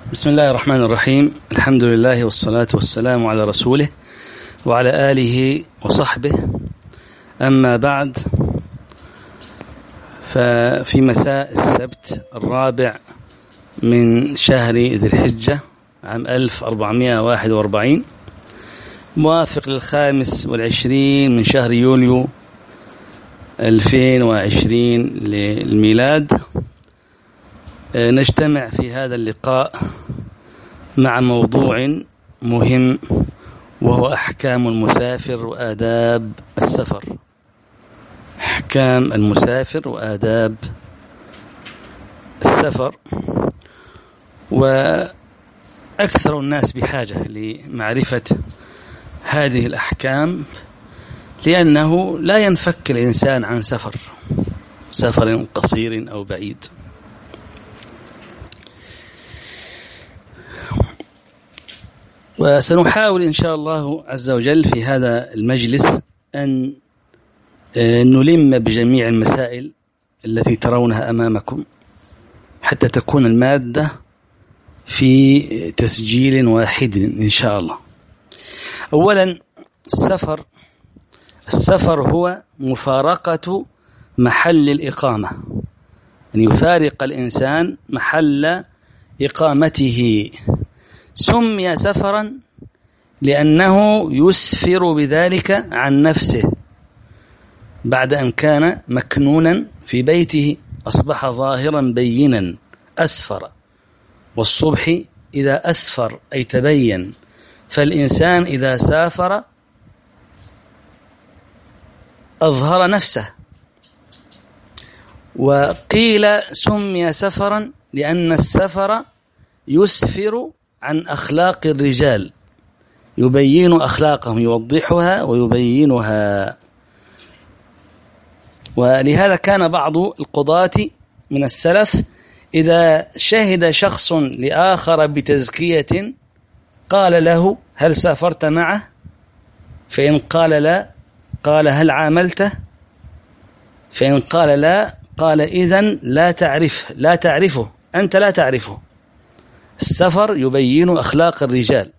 بسم الله الرحمن الرحيم. الحمد لله والصلاة والسلام على رسوله وعلى آله وصحبه. أما بعد، ففي مساء السبت 4 من شهر ذي الحجة عام 1441 موافق 25 من شهر يوليو 2020 للميلاد، نجتمع في هذا اللقاء مع موضوع مهم، وهو أحكام المسافر وآداب السفر. أحكام المسافر وآداب السفر. وأكثر الناس بحاجة لمعرفة هذه الأحكام، لأنه لا ينفك الإنسان عن سفر قصير أو بعيد. وسنحاول إن شاء الله عز وجل في هذا المجلس أن نلم بجميع المسائل التي ترونها أمامكم، حتى تكون المادة في تسجيل واحد إن شاء الله. أولا، السفر هو مفارقة محل الإقامة، أن يفارق الإنسان محل إقامته. سمي سفرا لأنه يسفر بذلك عن نفسه بعد أن كان مكنونا في بيته، أصبح ظاهرا بينا، أسفر. والصبح إذا أسفر أي تبين، فالإنسان إذا سافر أظهر نفسه. وقيل سمي سفرا لأن السفر يسفر عن أخلاق الرجال، يبين أخلاقهم، يوضحها ويبينها. ولهذا كان بعض القضاة من السلف إذا شهد شخص لآخر بتزكية قال له: هل سافرت معه؟ فإن قال لا، قال: هل عاملته؟ فإن قال لا، قال: إذن لا تعرفه، أنت لا تعرفه. السفر يبين أخلاق الرجال.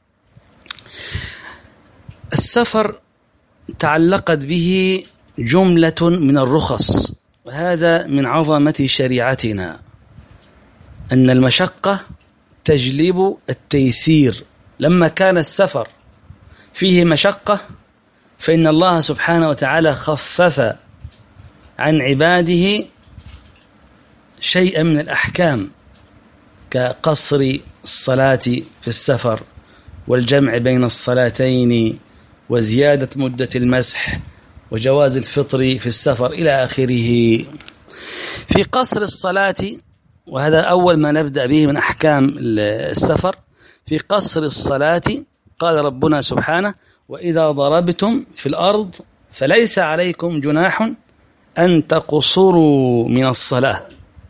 السفر تعلقت به جملة من الرخص، وهذا من عظمة شريعتنا، أن المشقة تجلب التيسير. لما كان السفر فيه مشقة، فإن الله سبحانه وتعالى خفف عن عباده شيئا من الأحكام، كقصر الصلاة في السفر، والجمع بين الصلاتين، وزيادة مدة المسح، وجواز الفطر في السفر إلى آخره. في قصر الصلاة، وهذا أول ما نبدأ به من أحكام السفر، في قصر الصلاة قال ربنا سبحانه: وإذا ضربتم في الأرض فليس عليكم جناح أن تقصروا من الصلاة.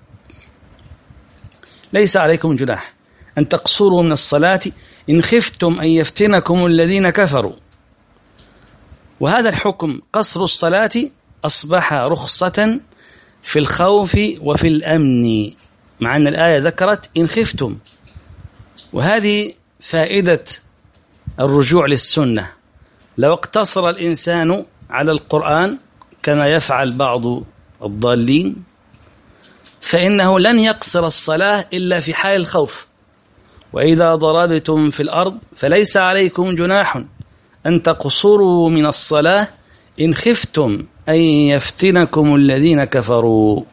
ليس عليكم جناح أن تقصروا من الصلاة إن خفتم أن يفتنكم الذين كفروا. وهذا الحكم قصر الصلاة أصبح رخصة في الخوف وفي الأمن، مع أن الآية ذكرت إن خفتم. وهذه فائدة الرجوع للسنة. لو اقتصر الإنسان على القرآن كما يفعل بعض الضالين، فإنه لن يقصر الصلاة إلا في حال الخوف. وإذا ضربتم في الأرض فليس عليكم جناح أن تقصروا من الصلاة إن خفتم أن يفتنكم الذين كفروا.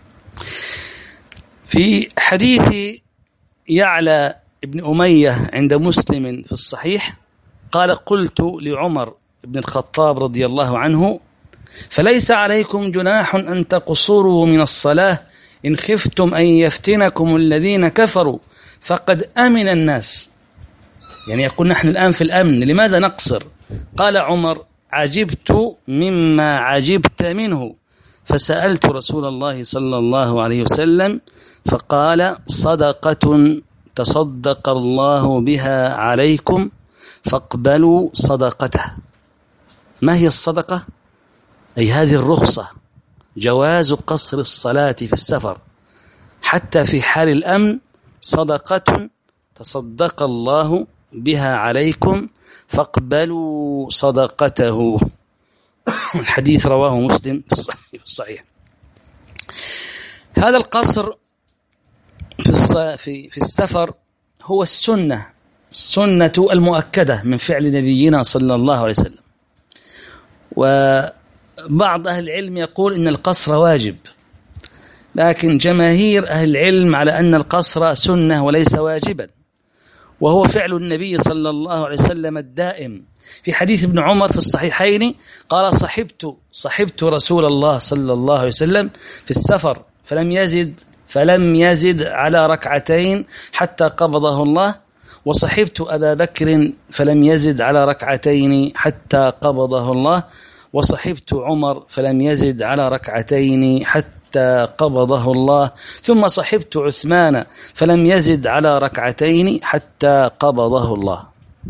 في حديث يعلى ابن أمية عند مسلم في الصحيح قال: قلت لعمر بن الخطاب رضي الله عنه: فليس عليكم جناح أن تقصروا من الصلاة إن خفتم أن يفتنكم الذين كفروا فقد أمن الناس. يعني يقول نحن الآن في الأمن، لماذا نقصر؟ قال عمر: عجبت مما عجبت منه، فسألت رسول الله صلى الله عليه وسلم فقال: صدقة تصدق الله بها عليكم فاقبلوا صدقته. ما هي الصدقة؟ أي هذه الرخصة، جواز قصر الصلاة في السفر حتى في حال الأمن، صدقة تصدق الله بها عليكم فاقبلوا صدقته. الحديث رواه مسلم في الصحيح. هذا القصر في السفر هو السنة المؤكدة من فعل نبينا صلى الله عليه وسلم. وبعض أهل العلم يقول إن القصر واجب، لكن جماهير أهل العلم على أن القصر سنة وليس واجبا، وهو فعل النبي صلى الله عليه وسلم الدائم. في حديث ابن عمر في الصحيحين قال: صحبت رسول الله صلى الله عليه وسلم في السفر فلم يزد على ركعتين حتى قبضه الله، وصحبت أبا بكر فلم يزد على ركعتين حتى قبضه الله، وصحبت عمر فلم يزد على ركعتين حتى قبضه الله، ثم صحبت عثمان فلم يزد على ركعتين حتى قبضه الله.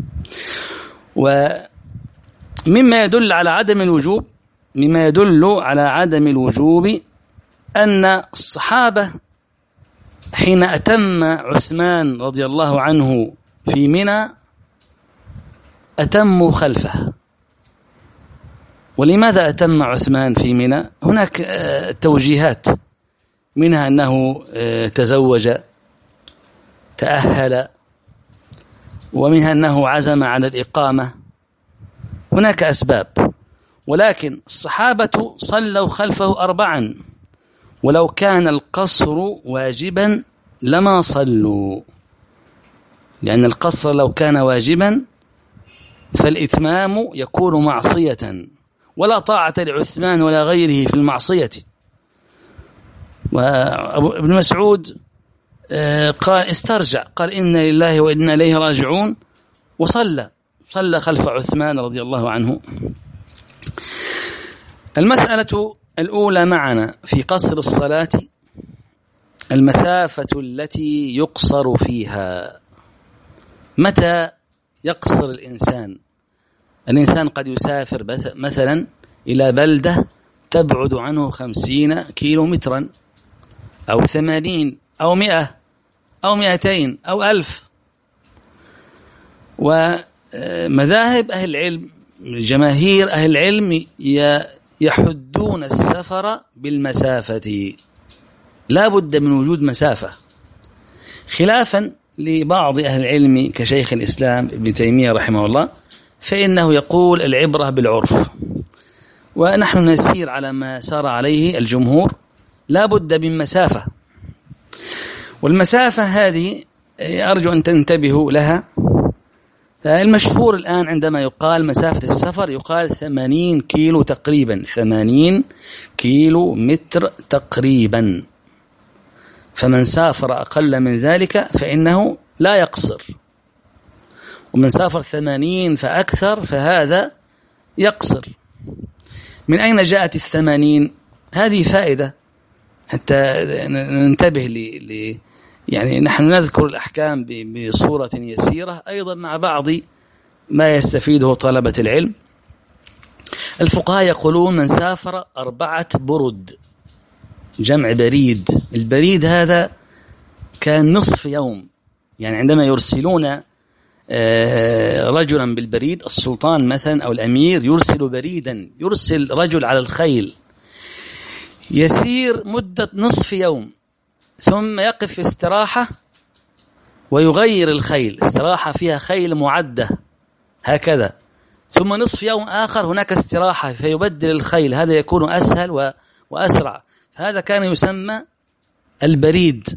ومما يدل على عدم الوجوب أن الصحابة حين أتم عثمان رضي الله عنه في منى أتموا خلفه. ولماذا أتم عثمان في منى؟ هناك توجيهات، منها أنه تزوج تأهل، ومنها أنه عزم على الإقامة، هناك أسباب. ولكن الصحابة صلوا خلفه 4، ولو كان القصر واجبا لما صلوا، لأن القصر لو كان واجبا فالإتمام يكون معصية، ولا طاعة لعثمان ولا غيره في المعصية. وابن مسعود استرجع قال: إن لله وإنا إليه راجعون، وصلى خلف عثمان رضي الله عنه. المسألة الأولى معنا في قصر الصلاة المسافة التي يقصر فيها. متى يقصر الإنسان قد يسافر مثلا إلى بلدة تبعد عنه 50 كيلومترا أو 80 أو 100 أو 200 أو 1000. ومذاهب أهل العلم، جماهير أهل العلم يحدون السفر بالمسافة، لا بد من وجود مسافة، خلافا لبعض أهل العلم كشيخ الإسلام ابن تيمية رحمه الله، فإنه يقول العبرة بالعرف، ونحن نسير على ما سار عليه الجمهور، لا بد من مسافة. والمسافة هذه أرجو أن تنتبهوا لها. المشهور الآن عندما يقال مسافة السفر يقال 80 كيلو تقريبا، 80 كيلو متر تقريبا، فمن سافر أقل من ذلك فإنه لا يقصر، ومن سافر 80 فأكثر فهذا يقصر. من أين جاءت 80؟ هذه فائدة حتى ننتبه يعني نحن نذكر الأحكام بصورة يسيرة أيضا مع بعض ما يستفيده طلبة العلم. الفقهاء يقولون من سافر 4 برد، جمع بريد. البريد هذا كان نصف يوم، يعني عندما يرسلون رجلا بالبريد، السلطان مثلا أو الأمير يرسل بريدا، يرسل رجل على الخيل يسير مدة نصف يوم، ثم يقف في استراحة ويغير الخيل، استراحة فيها خيل معدة هكذا، ثم نصف يوم آخر هناك استراحة فيبدل الخيل، هذا يكون أسهل وأسرع، فهذا كان يسمى البريد.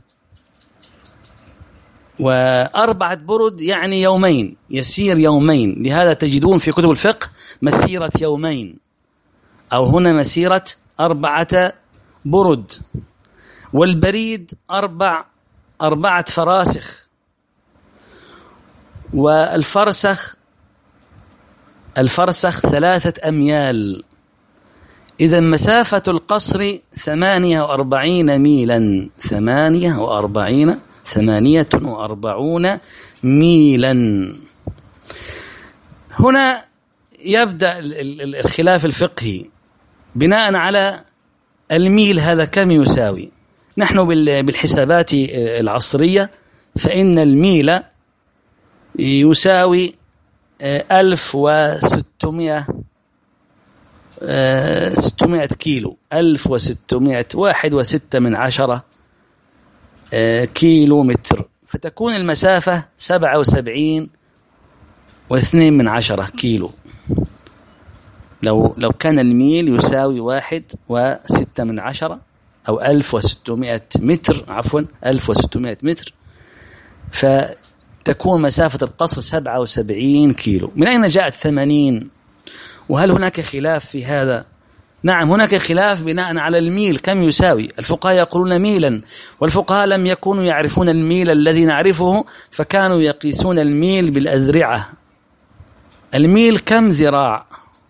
4 برد يعني يومين، يسير يومين، لهذا تجدون في كتب الفقه مسيرة يومين، أو هنا مسيرة 4 برد. والبريد 4 فراسخ، والفرسخ 3 أميال. إذا مسافة القصر 48 ميلا، 48 ميلا. هنا يبدأ الخلاف الفقهي بناء على الميل هذا كم يساوي. نحن بالحسابات العصرية فإن الميل يساوي 1600 كيلو، 1600 1.6 كيلو متر، فتكون المسافة 77.2 كيلو. لو كان الميل يساوي 1.6 أو 1600 متر، عفوا 1600 متر، فتكون مسافة القصر 77 كيلو. من أين جاءت 80؟ وهل هناك خلاف في هذا؟ نعم هناك خلاف بناء على الميل كم يساوي. الفقهاء يقولون ميلا، والفقهاء لم يكونوا يعرفون الميل الذي نعرفه، فكانوا يقيسون الميل بالأذرعة. الميل كم ذراع؟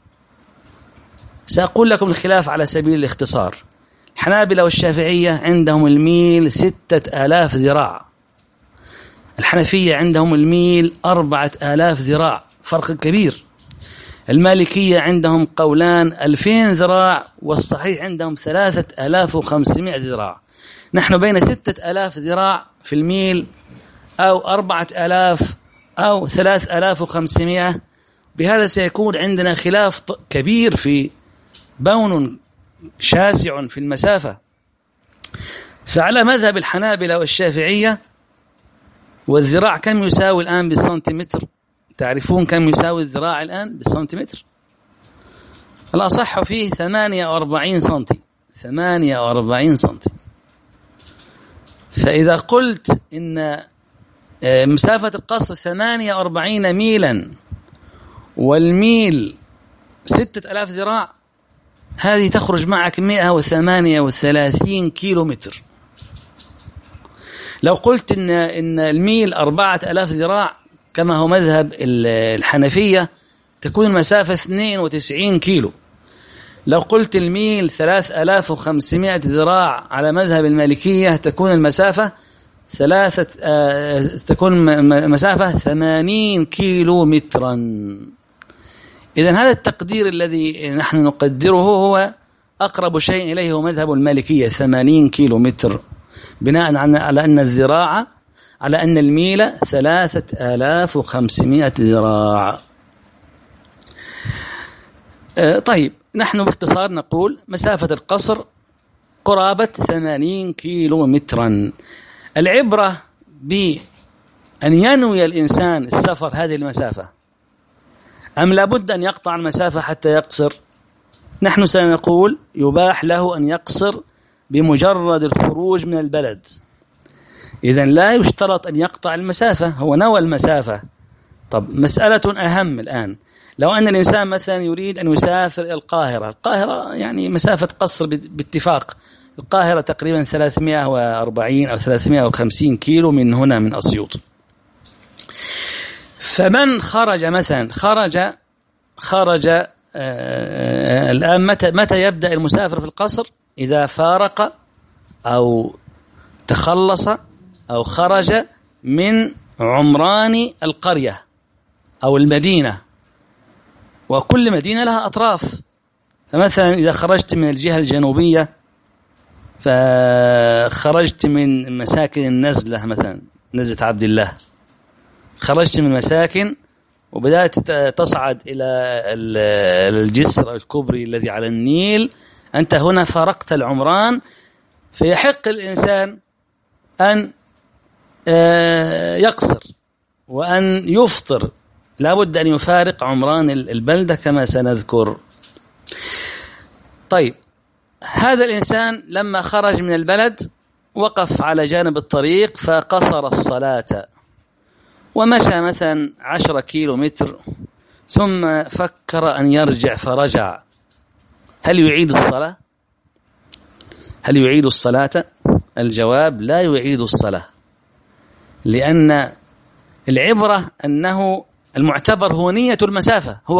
سأقول لكم الخلاف على سبيل الاختصار. الحنابلة والشافعية عندهم الميل 6000 ذراع، الحنفية عندهم الميل 4000 ذراع، فرق كبير. المالكية عندهم قولان 2000 ذراع، والصحيح عندهم 3500 ذراع. نحن بين 6000 ذراع في الميل أو 4000 أو 3500. بهذا سيكون عندنا خلاف كبير في بون شاسع في المسافة. فعلى مذهب الحنابلة والشافعية، والذراع كم يساوي الآن بالسنتيمتر؟ تعرفون كم يساوي الذراع الآن بالسنتيمتر؟ الأصح فيه 48 سنتي، 48 سنتي. فإذا قلت إن مسافة القصر 48 ميلا والميل 6000 ذراع، هذه تخرج معك 138 كيلو متر. لو قلت إن الميل 4000 ذراع كما هو مذهب الحنفية، تكون المسافة 92 كيلو. لو قلت الميل 3500 ذراع على مذهب المالكية، تكون المسافة تكون مسافة 80 كيلو مترا. إذن هذا التقدير الذي نحن نقدره هو أقرب شيء إليه هو مذهب المالكية، 80 كيلو متر، بناء على أن الذراع، على أن الميل 3500 ذراع. طيب نحن باختصار نقول مسافة القصر قرابة 80 كيلو مترا. العبرة بأن ينوي الإنسان السفر هذه المسافة، أم لابد أن يقطع المسافة حتى يقصر؟ نحن سنقول يباح له أن يقصر بمجرد الخروج من البلد. إذن لا يشترط أن يقطع المسافة، هو نوى المسافة. طب مسألة أهم الآن، لو أن الإنسان مثلا يريد أن يسافر إلى القاهرة يعني مسافة قصر باتفاق، القاهرة تقريبا 340 أو 350 كيلو من هنا من أسيوط. فمن خرج مثلا خرج الآن متى يبدأ المسافر في القصر؟ إذا فارق أو تخلص أو خرج من عمران القرية أو المدينة، وكل مدينة لها أطراف. فمثلا إذا خرجت من الجهة الجنوبية، فخرجت من مساكن النزلة، مثلا نزلة عبد الله، خرجت من مساكن وبدأت تصعد إلى الجسر الكبري الذي على النيل، أنت هنا فارقت العمران. فيحق الإنسان أن يقصر وأن يفطر، لا بد أن يفارق عمران البلدة كما سنذكر. طيب هذا الإنسان لما خرج من البلد وقف على جانب الطريق فقصر الصلاة، ومشى مثلا 10 كيلو متر، ثم فكر أن يرجع فرجع. هل يعيد الصلاة؟ هل يعيد الصلاة؟ الجواب لا يعيد الصلاة، لأن العبرة أنه المعتبر هو نية المسافة، هو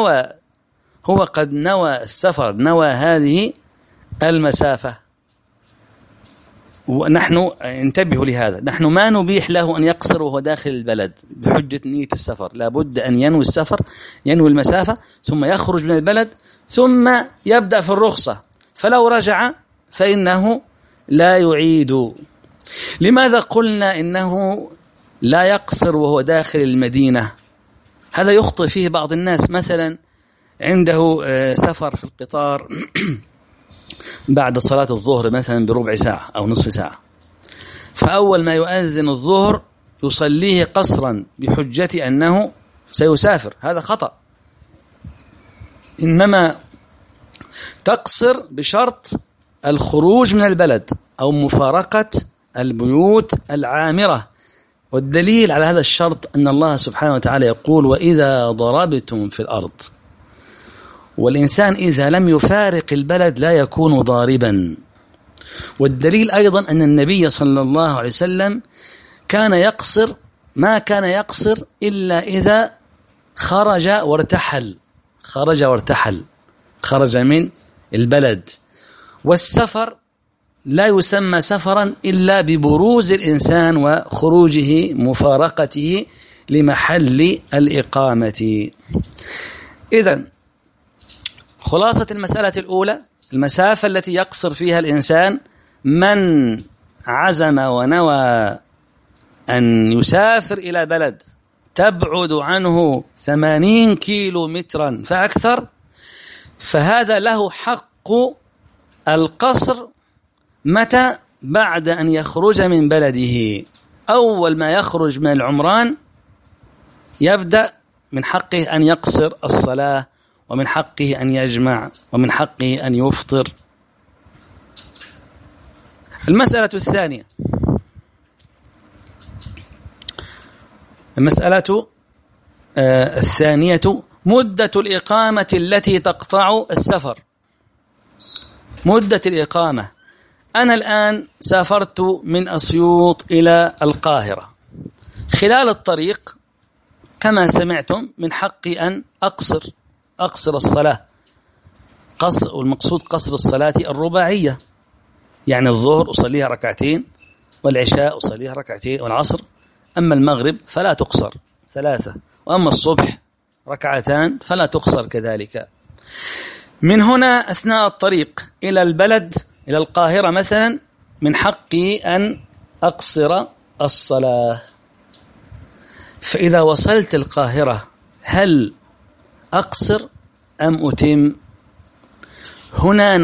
قد نوى السفر، نوى هذه المسافة. ونحن انتبهوا لهذا، نحن ما نبيح له أن يقصر وهو داخل البلد بحجة نية السفر، لا بد أن ينوي السفر، ينوي المسافة، ثم يخرج من البلد، ثم يبدأ في الرخصة. فلو رجع فإنه لا يعيد. لماذا قلنا إنه لا يقصر وهو داخل المدينة. هذا يخطئ فيه بعض الناس، مثلا عنده سفر في القطار بعد صلاة الظهر مثلا بربع ساعة أو نصف ساعة، فأول ما يؤذن الظهر يصليه قصرا بحجة أنه سيسافر. هذا خطأ. إنما تقصر بشرط الخروج من البلد أو مفارقة البيوت العامرة. والدليل على هذا الشرط أن الله سبحانه وتعالى يقول: وإذا ضربتم في الأرض. والإنسان إذا لم يفارق البلد لا يكون ضاربا. والدليل أيضا أن النبي صلى الله عليه وسلم كان يقصر، ما كان يقصر إلا إذا خرج من البلد. والسفر لا يسمى سفرا إلا ببروز الإنسان وخروجه مفارقته لمحل الإقامة. إذن خلاصة المسألة الأولى: المسافة التي يقصر فيها الإنسان من عزم ونوى أن يسافر إلى بلد تبعد عنه 80 كيلو مترا فأكثر، فهذا له حق القصر. متى؟ بعد أن يخرج من بلده. أول ما يخرج من العمران يبدأ من حقه أن يقصر الصلاة، ومن حقه أن يجمع، ومن حقه أن يفطر. المسألة الثانية، مدة الإقامة التي تقطع السفر. مدة الإقامة: أنا الآن سافرت من أسيوط إلى القاهرة، خلال الطريق كما سمعتم من حقي أن أقصر الصلاة. والمقصود قصر الصلاة الرباعية، يعني الظهر أصليها ركعتين، والعشاء أصليها ركعتين، والعصر. أما المغرب فلا تقصر 3، وأما الصبح ركعتان فلا تقصر كذلك. من هنا أثناء الطريق إلى البلد، إلى القاهرة مثلا، من حقي أن أقصر الصلاة. فإذا وصلت القاهرة هل أقصر أم أتم؟ هنا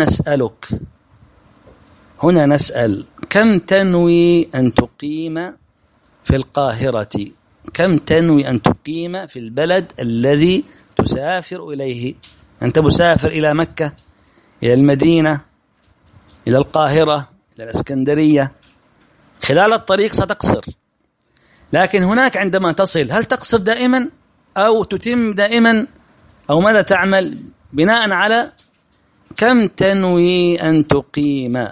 نسأل كم تنوي أن تقيم في القاهرة؟ كم تنوي أن تقيم في البلد الذي تسافر إليه؟ أنت مسافر إلى مكة، إلى المدينة، إلى القاهرة، إلى الإسكندرية، خلال الطريق ستقصر. لكن هناك عندما تصل هل تقصر دائما أو تتم دائما أو ماذا تعمل؟ بناء على كم تنوي أن تقيم.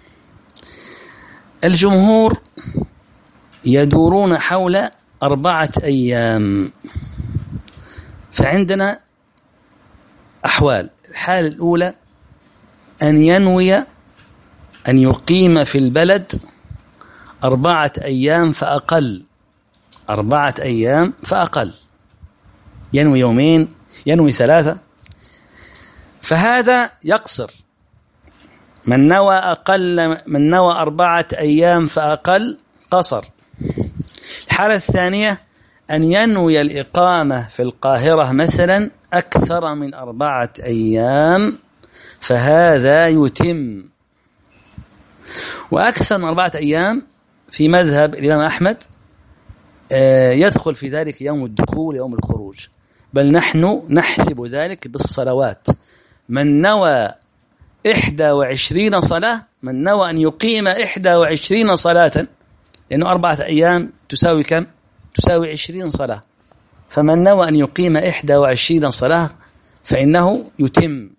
الجمهور يدورون حول 4 أيام. فعندنا أحوال: الحالة الأولى أن ينوي أن يقيم في البلد 4 أيام فأقل. 4 أيام فأقل، ينوي يومين، ينوي 3، فهذا يقصر. من نوى 4 أيام فأقل قصر. الحالة الثانية أن ينوي الإقامة في القاهرة مثلا أكثر من 4 أيام، فهذا يتم. وأكثر من 4 أيام في مذهب الإمام أحمد يدخل في ذلك يوم الدخول يوم الخروج، بل نحن نحسب ذلك بالصلوات. من نوى 21 صلاة، من نوى أن يقيم 21 صلاة، لأنه 4 أيام تساوي كم؟ تساوي 20 صلاة. فمن نوى أن يقيم 21 صلاة فإنه يتم.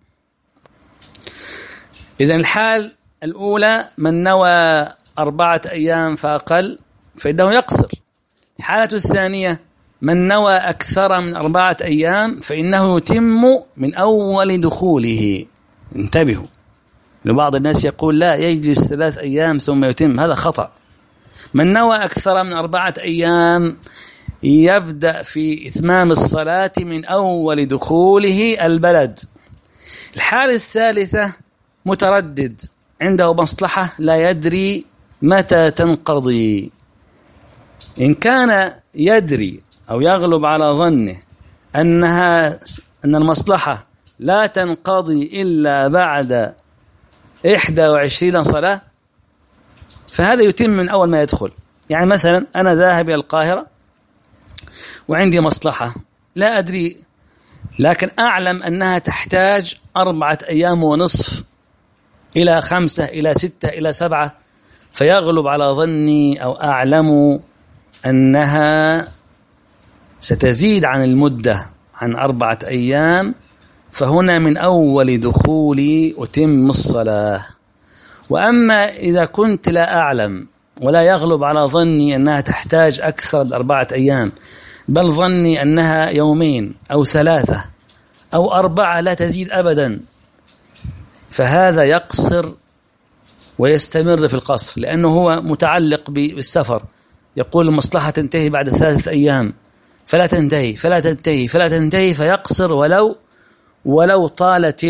إذن الحال الأولى من نوى 4 أيام فأقل فإنه يقصر. الحالة الثانية من نوى أكثر من 4 أيام فإنه يتم من أول دخوله. انتبهوا، لبعض الناس يقول لا يجلس 3 أيام ثم يتم، هذا خطأ. من نوى أكثر من 4 أيام يبدأ في إتمام الصلاة من أول دخوله البلد. الحالة الثالثة متردد، عنده مصلحة لا يدري متى تنقضي، إن كان يدري أو يغلب على ظنه أن المصلحة لا تنقضي إلا بعد 21 صلاة فهذا يتم من أول ما يدخل. يعني مثلا أنا ذاهب إلى القاهرة وعندي مصلحة لا أدري، لكن أعلم أنها تحتاج 4 أيام ونصف إلى 5 إلى 6 إلى 7، فيغلب على ظني أو أعلم أنها ستزيد عن المدة عن 4 أيام، فهنا من أول دخولي أتم الصلاة. وأما إذا كنت لا أعلم ولا يغلب على ظني أنها تحتاج أكثر من 4 أيام، بل ظني أنها 2 يوم أو 3 أو 4 لا تزيد أبدا، فهذا يقصر ويستمر في القصر، لأنه هو متعلق بالسفر. يقول المصلحة تنتهي بعد 3 أيام، فلا تنتهي فلا تنتهي فلا تنتهي، فيقصر ولو طالت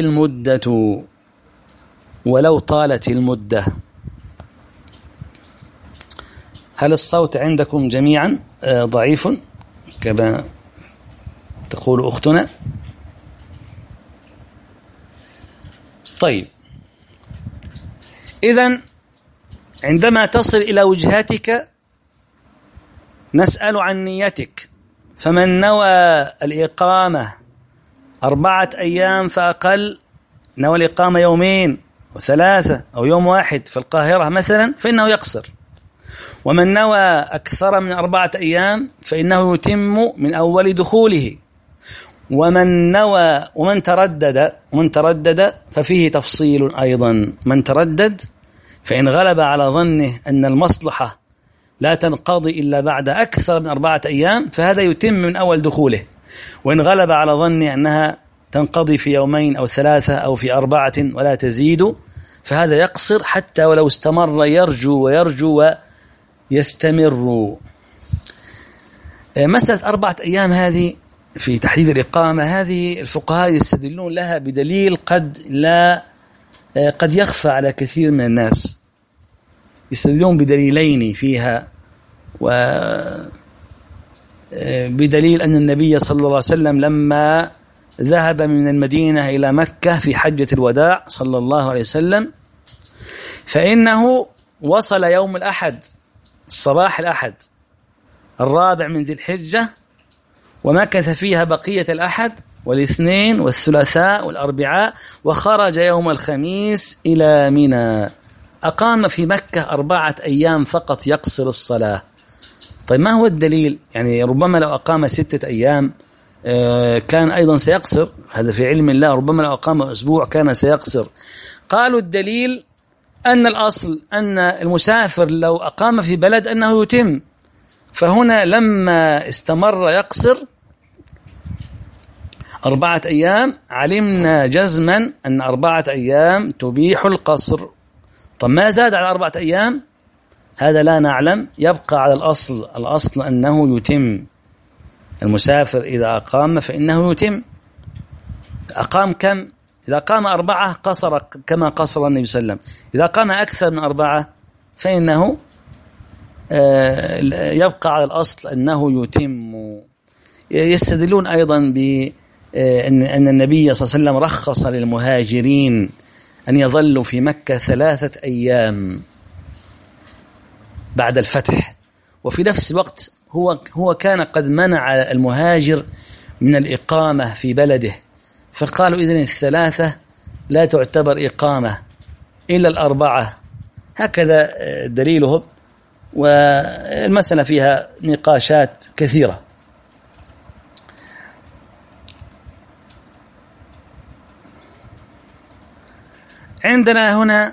المدة. هل الصوت عندكم جميعا ضعيف كما تقول أختنا؟ طيب، إذن عندما تصل إلى وجهتك نسأل عن نيتك. فمن نوى الإقامة 4 أيام فأقل، نوى الإقامة 2 يوم و3 أو 1 يوم في القاهرة مثلا، فإنه يقصر. ومن نوى أكثر من 4 أيام فإنه يتم من أول دخوله. ومن تردد ففيه تفصيل أيضا. من تردد فإن غلب على ظنه أن المصلحة لا تنقضي إلا بعد أكثر من 4 أيام فهذا يتم من أول دخوله. وإن غلب على ظنه أنها تنقضي في 2 يوم أو 3 أو في 4 ولا تزيد فهذا يقصر حتى ولو استمر يرجو ويستمر. مسألة 4 أيام هذه في تحديد الإقامة، هذه الفقهاء يستدلون لها بدليل قد يخفى على كثير من الناس. يستدلون بدليلين فيها، وبدليل أن النبي صلى الله عليه وسلم لما ذهب من المدينة إلى مكة في حجة الوداع صلى الله عليه وسلم، فإنه وصل يوم الأحد، صباح الأحد 4 من ذي الحجة، ومكث فيها بقية الأحد والاثنين والثلاثاء والأربعاء، وخرج يوم الخميس إلى منى. أقام في مكة 4 أيام فقط يقصر الصلاة. طيب ما هو الدليل؟ يعني ربما لو أقام 6 أيام كان أيضا سيقصر، هذا في علم الله. ربما لو أقام أسبوع كان سيقصر. قالوا الدليل أن الأصل أن المسافر لو أقام في بلد أنه يتم، فهنا لما استمر يقصر 4 أيام علمنا جزما أن 4 أيام تبيح القصر. طب ما زاد على 4 أيام هذا لا نعلم، يبقى على الأصل أنه يتم. المسافر إذا أقام فإنه يتم. أقام كم؟ إذا قام 4 قصر كما قصر النبي صلى الله عليه وسلم. إذا قام أكثر من 4 فإنه يبقى على الأصل أنه يتم. يستدلون أيضا بأن النبي صلى الله عليه وسلم رخص للمهاجرين أن يظلوا في مكة 3 أيام بعد الفتح، وفي نفس الوقت هو كان قد منع المهاجر من الإقامة في بلده، فقالوا إذن 3 لا تعتبر إقامة إلا 4. هكذا دليلهم، والمسألة فيها نقاشات كثيرة. عندنا هنا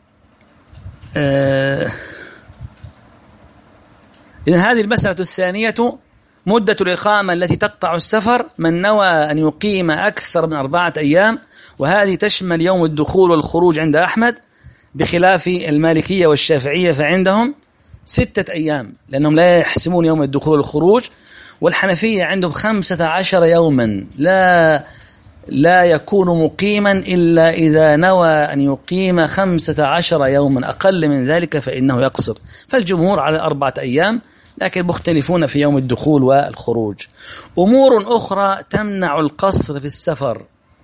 إذن هذه المسألة الثانية مدة الإقامة التي تقطع السفر. من نوى أن يقيم أكثر من 4 أيام، وهذه تشمل يوم الدخول والخروج عند أحمد، بخلاف المالكية والشافعية فعندهم 6 أيام لأنهم لا يحسمون يوم الدخول والخروج. والحنفية عندهم 15 يوما لا يكون مقيما إلا إذا نوى أن يقيم 15 يوما، أقل من ذلك فإنه يقصر. فالجمهور على 4 أيام، لكن مختلفون في يوم الدخول والخروج. أمور أخرى تمنع القصر في السفر،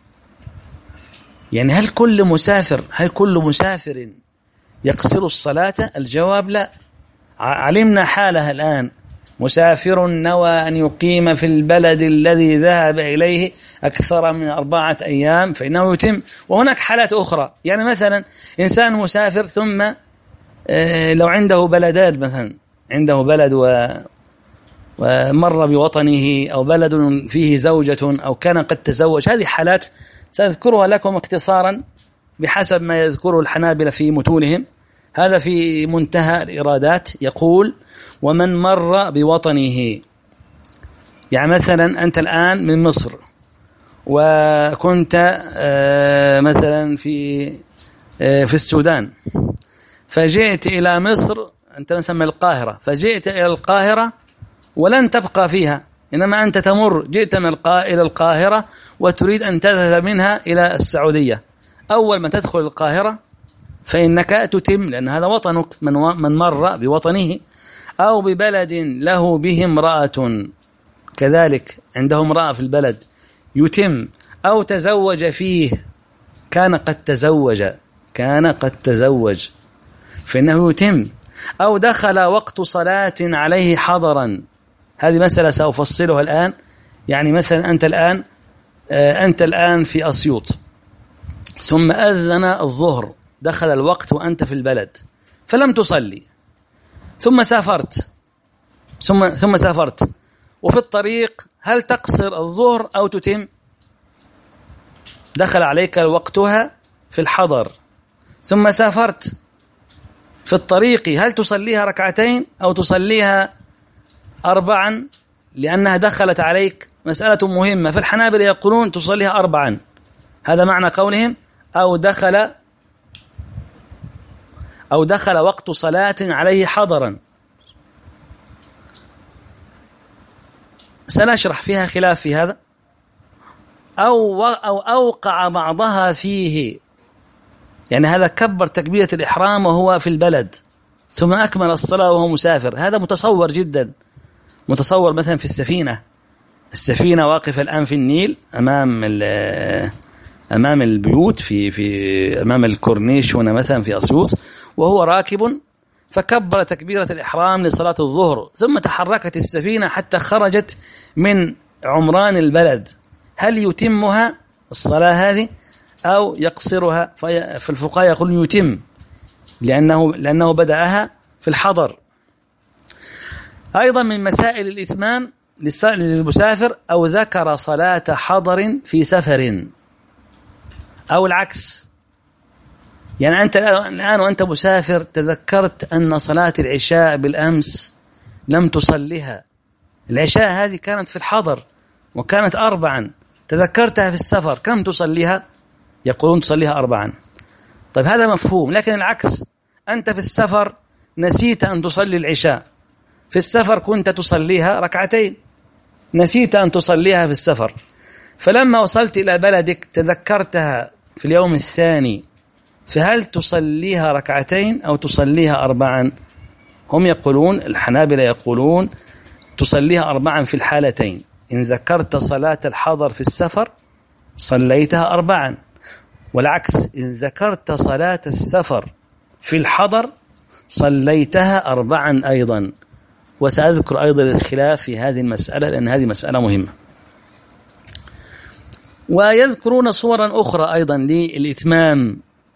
يعني هل كل مسافر يقصر الصلاة؟ الجواب لا. علمنا حالها الآن، مسافر نوى أن يقيم في البلد الذي ذهب إليه أكثر من 4 أيام فإنه يتم. وهناك حالات أخرى، يعني مثلا إنسان مسافر ثم لو عنده بلدات، مثلا عنده بلد ومر بوطنه، أو بلد فيه زوجة، أو كان قد تزوج. هذه حالات سأذكرها لكم اختصارا بحسب ما يذكره الحنابلة في متونهم. هذا في منتهى الإرادات، يقول: ومن مر بوطنه، يعني مثلا أنت الآن من مصر وكنت مثلا في السودان، فجئت إلى مصر، أنت مثلا من القاهرة، فجئت إلى القاهرة ولن تبقى فيها، إنما أنت تمر، جئت إلى القاهرة وتريد أن تذهب منها إلى السعودية. أول ما تدخل القاهرة فإنك تتم، لأن هذا وطنك، من مر بوطنه. أو ببلد له به امرأة، كذلك عنده امرأة في البلد، يتم. أو تزوج فيه، كان قد تزوج فإنه يتم. أو دخل وقت صلاة عليه حضرا، هذه مسألة سأفصلها الآن. يعني مثلا أنت الآن في أسيوط، ثم أذن الظهر، دخل الوقت وأنت في البلد فلم تصلي، ثم سافرت وفي الطريق، هل تقصر الظهر أو تتم؟ دخل عليك وقتها في الحضر، ثم سافرت في الطريق، هل تصليها 2 أو تصليها 4؟ لأنها دخلت عليك. مسألة مهمة، فالحنابلة يقولون تصليها 4، هذا معنى قولهم: أو دخل وقت صلاة عليه حضرا. سنشرح فيها خلاف في هذا. أو أوقع بعضها فيه، يعني هذا كبر تكبيرة الإحرام وهو في البلد، ثم أكمل الصلاة وهو مسافر. هذا متصور جدا، متصور مثلا في السفينة واقفة الآن في النيل أمام البيوت في أمام الكورنيش هنا مثلا في أسيوط، وهو راكب فكبر تكبيرة الإحرام لصلاة الظهر، ثم تحركت السفينة حتى خرجت من عمران البلد. هل يتمها الصلاة هذه أو يقصرها؟ فالفقهاء يقولون يتم، لأنه بدأها في الحضر. أيضا من مسائل الإتمام للمسافر: أو ذكر صلاة حضر في سفر، أو العكس. يعني أنت الآن وأنت مسافر تذكرت أن صلاة العشاء بالأمس لم تصليها، العشاء هذه كانت في الحضر وكانت 4، تذكرتها في السفر، كم تصليها؟ يقولون تصليها 4. طيب هذا مفهوم. لكن العكس، أنت في السفر نسيت أن تصلي العشاء، في السفر كنت تصليها 2، نسيت أن تصليها في السفر، فلما وصلت إلى بلدك تذكرتها في اليوم الثاني، فهل تصليها 2 أو تصليها 4؟ هم يقولون، الحنابلة يقولون تصليها 4 في الحالتين. إن ذكرت صلاة الحضر في السفر صليتها 4، والعكس إن ذكرت صلاة السفر في الحضر صليتها 4 أيضا. وسأذكر أيضا الخلاف في هذه المسألة لأن هذه مسألة مهمة. ويذكرون صورا أخرى أيضا للإتمام،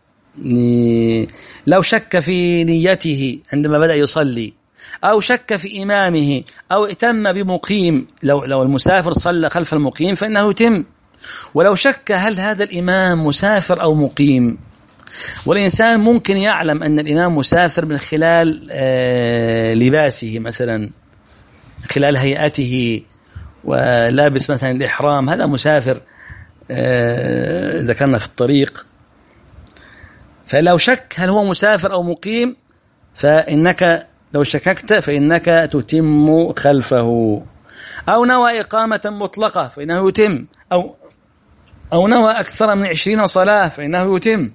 لو شك في نيته عندما بدأ يصلي، أو شك في إمامه، أو اتم بمقيم، لو المسافر صلى خلف المقيم فإنه يتم، ولو شك هل هذا الإمام مسافر أو مقيم. والإنسان ممكن يعلم أن الإمام مسافر من خلال لباسه، مثلا خلال هيئته، ولابس مثلا الإحرام، هذا مسافر إذا كان في الطريق. فلو شك هل هو مسافر أو مقيم فإنك لو شككت فإنك تتم خلفه. أو نوى إقامة مطلقة فإنه يتم، أو نوى أكثر من 20 صلاة فإنه يتم.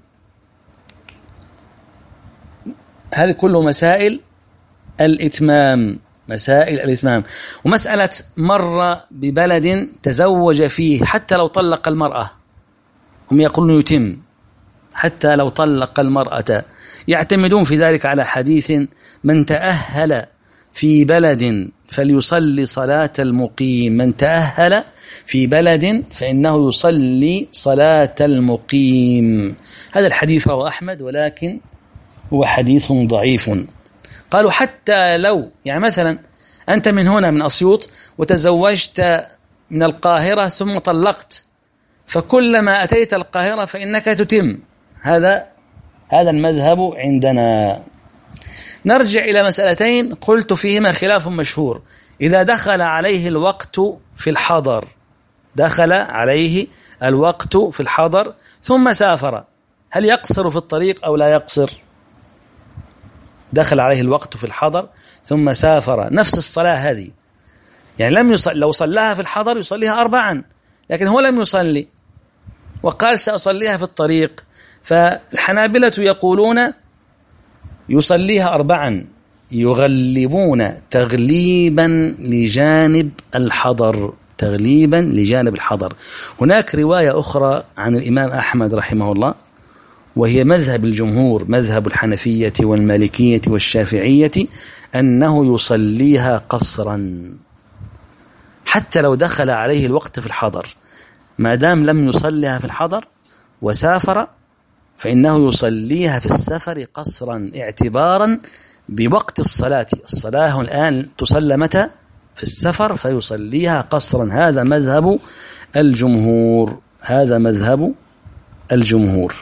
هذه كله مسائل الإتمام، مسائل الإتمام. ومسألة مر ببلد تزوج فيه حتى لو طلق المرأة، هم يقولون يتم حتى لو طلق المرأة، يعتمدون في ذلك على حديث من تأهل في بلد فليصلي صلاة المقيم، من تأهل في بلد فإنه يصلي صلاة المقيم. هذا الحديث رواه أحمد ولكن هو حديث ضعيف. قالوا حتى لو يعني مثلا أنت من هنا من أسيوط وتزوجت من القاهرة ثم طلقت، فكلما أتيت القاهرة فإنك تتم. هذا المذهب عندنا. نرجع إلى مسألتين قلت فيهما خلاف مشهور. إذا دخل عليه الوقت في الحضر، دخل عليه الوقت في الحضر ثم سافر، هل يقصر في الطريق أو لا يقصر؟ دخل عليه الوقت في الحضر ثم سافر، نفس الصلاة هذه يعني لم يصلي، لو صلاها في الحضر يصليها 4، لكن هو لم يصلي وقال سأصليها في الطريق. فالحنابلة يقولون يصليها 4، يغلبون تغليبا لجانب الحضر، تغليبا لجانب الحضر. هناك رواية أخرى عن الإمام أحمد رحمه الله وهي مذهب الجمهور، مذهب الحنفية والمالكية والشافعية، أنه يصليها قصرا حتى لو دخل عليه الوقت في الحضر، ما دام لم يصليها في الحضر وسافر فإنه يصليها في السفر قصرا اعتبارا بوقت الصلاة. الصلاة الآن تصلى متى؟ في السفر، فيصليها قصرا. هذا مذهب الجمهور، هذا مذهب الجمهور.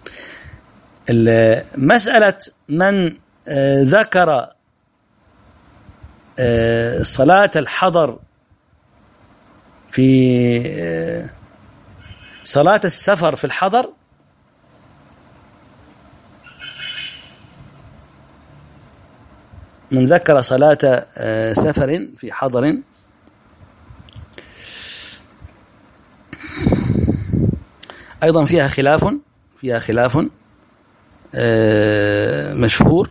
مسألة من ذكر صلاة الحضر في صلاة السفر في الحضر، من ذكر صلاة سفر في حضر أيضا فيها خلاف مشهور.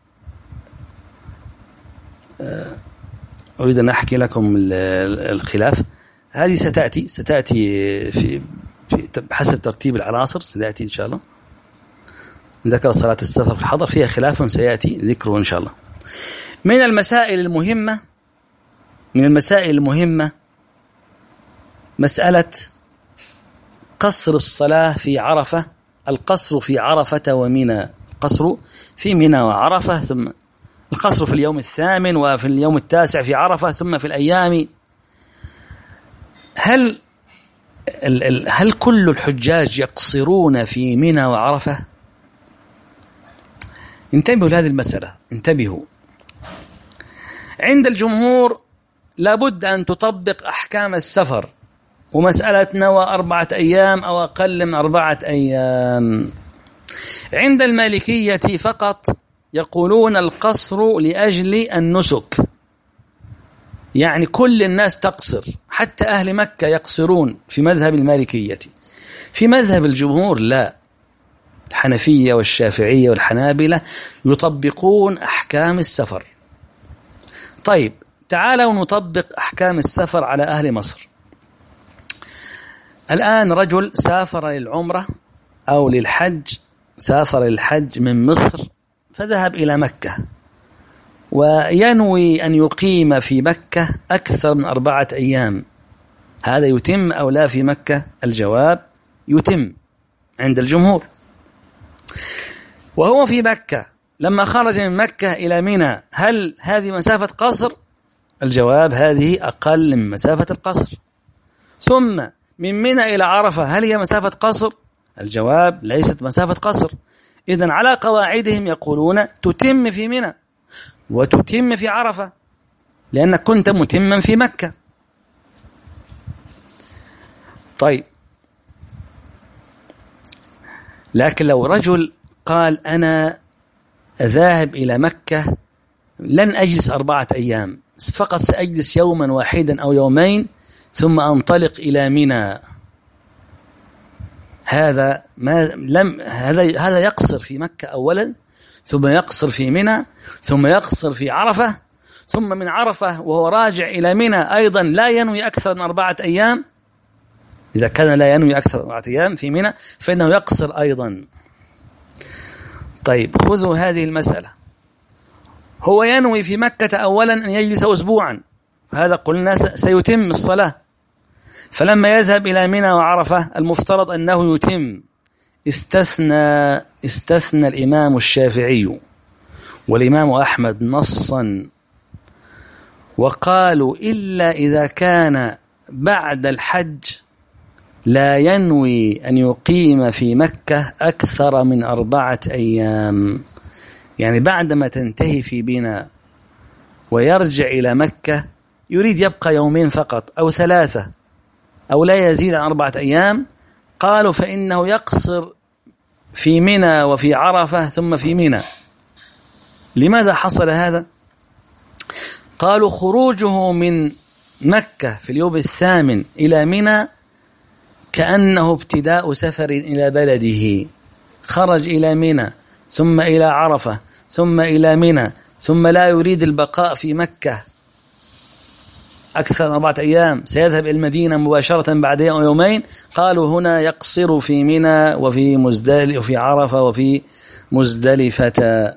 أريد أن أحكي لكم الخلاف. هذه ستأتي في حسب ترتيب العناصر، ستأتي إن شاء الله. ذكر صلاة السفر في الحضر فيها خلاف سيأتي ذكره إن شاء الله. من المسائل المهمة مسألة قصر الصلاة في عرفة، القصر في عرفة ومنى، القصر في منى وعرفة، ثم القصر في اليوم 8 وفي اليوم 9 في عرفة، ثم في الأيام. هل كل الحجاج يقصرون في منى وعرفة؟ انتبهوا لهذه المسألة، انتبهوا. عند الجمهور لابد أن تطبق أحكام السفر، ومسألة نوى 4 أيام أو أقل من 4 أيام. عند المالكية فقط يقولون القصر لأجل النسك، يعني كل الناس تقصر، حتى أهل مكة يقصرون في مذهب المالكية. في مذهب الجمهور لا، الحنفية والشافعية والحنابلة يطبقون أحكام السفر. طيب تعالوا نطبق أحكام السفر على أهل مصر. الآن رجل سافر للعمرة أو للحج، سافر للحج من مصر فذهب إلى مكة وينوي أن يقيم في مكة أكثر من 4 أيام، هذا يتم أو لا في مكة؟ الجواب يتم عند الجمهور. وهو في مكة لما خرج من مكة إلى منى، هل هذه مسافة قصر؟ الجواب هذه أقل من مسافة القصر. ثم من منى إلى عرفة، هل هي مسافة قصر؟ الجواب ليست مسافة قصر. إذن على قواعدهم يقولون تتم في منى وتتم في عرفة لأنك كنت متما في مكة. طيب لكن لو رجل قال أنا ذاهب إلى مكة لن أجلس 4 أيام، فقط سأجلس يوما واحدا أو يومين ثم أنطلق إلى منى، هذا يقصر في مكة أولا، ثم يقصر في منى، ثم يقصر في عرفة، ثم من عرفة وهو راجع إلى منى أيضا لا ينوي أكثر من 4 أيام، إذا كان لا ينوي أكثر من 4 أيام في منى فإنه يقصر أيضا. طيب خذوا هذه المسألة، هو ينوي في مكة أولا أن يجلس أسبوعا، هذا قلنا سيتم الصلاة، فلما يذهب إلى منى وعرفة المفترض أنه يتم. استثنى الإمام الشافعي والإمام أحمد نصا وقالوا إلا إذا كان بعد الحج لا ينوي أن يقيم في مكة أكثر من 4 أيام، يعني بعدما تنتهي في بناء ويرجع إلى مكة يريد يبقى 2 فقط أو 3 أو لا يزيد عن 4 أيام، قالوا فإنه يقصر في منى وفي عرفة ثم في منى. لماذا حصل هذا؟ قالوا خروجه من مكة في اليوم 8 إلى منى كأنه ابتداء سفر إلى بلده، خرج إلى منى ثم إلى عرفة ثم إلى منى ثم لا يريد البقاء في مكة أكثر من 4 أيام، سيذهب إلى المدينة مباشرة بعد يوم أو يومين. قالوا هنا يقصر في منى وفي مزدلفة وفي عرفة وفي مزدلفة.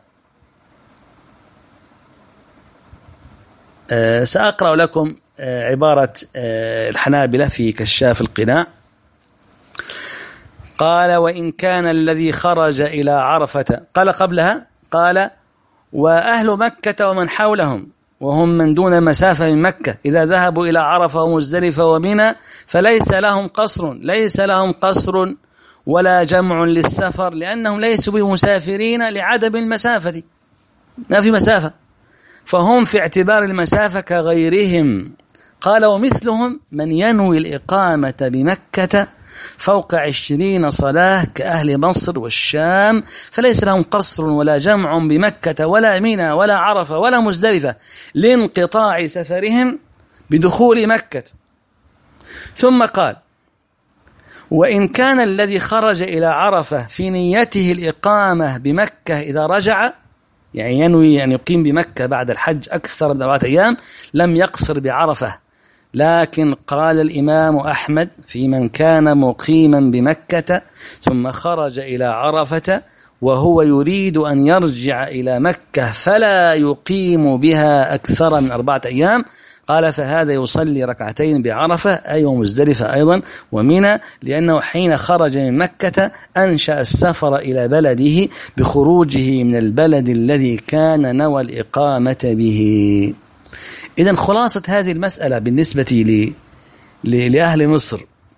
سأقرأ لكم عبارة الحنابلة في كشاف القناع. قال وإن كان الذي خرج إلى عرفة، قال قبلها قال وأهل مكة ومن حولهم وهم من دون مسافة من مكة إذا ذهبوا إلى عرفة ومزدلفة ومنى فليس لهم قصر ولا جمع للسفر، لأنهم ليسوا بمسافرين لعدم المسافة، ما في مسافة، فهم في اعتبار المسافة كغيرهم. قال ومثلهم من ينوي الإقامة بمكة فوق 20 صلاة كأهل مصر والشام فليس لهم قصر ولا جمع بمكة ولا منى ولا عرفة ولا مزدلفة لانقطاع سفرهم بدخول مكة. ثم قال وإن كان الذي خرج إلى عرفة في نيته الإقامة بمكة إذا رجع، يعني ينوي أن يقيم بمكة بعد الحج أكثر من 4 أيام، لم يقصر بعرفة. لكن قال الإمام أحمد في من كان مقيما بمكة ثم خرج إلى عرفة وهو يريد أن يرجع إلى مكة فلا يقيم بها أكثر من 4 أيام، قال فهذا يصلي 2 ركعتين بعرفة أي ومزدلفة أيضا ومنى، لأنه حين خرج من مكة أنشأ السفر إلى بلده بخروجه من البلد الذي كان نوى الإقامة به. إذن خلاصة هذه المسألة بالنسبة لأهل مصر.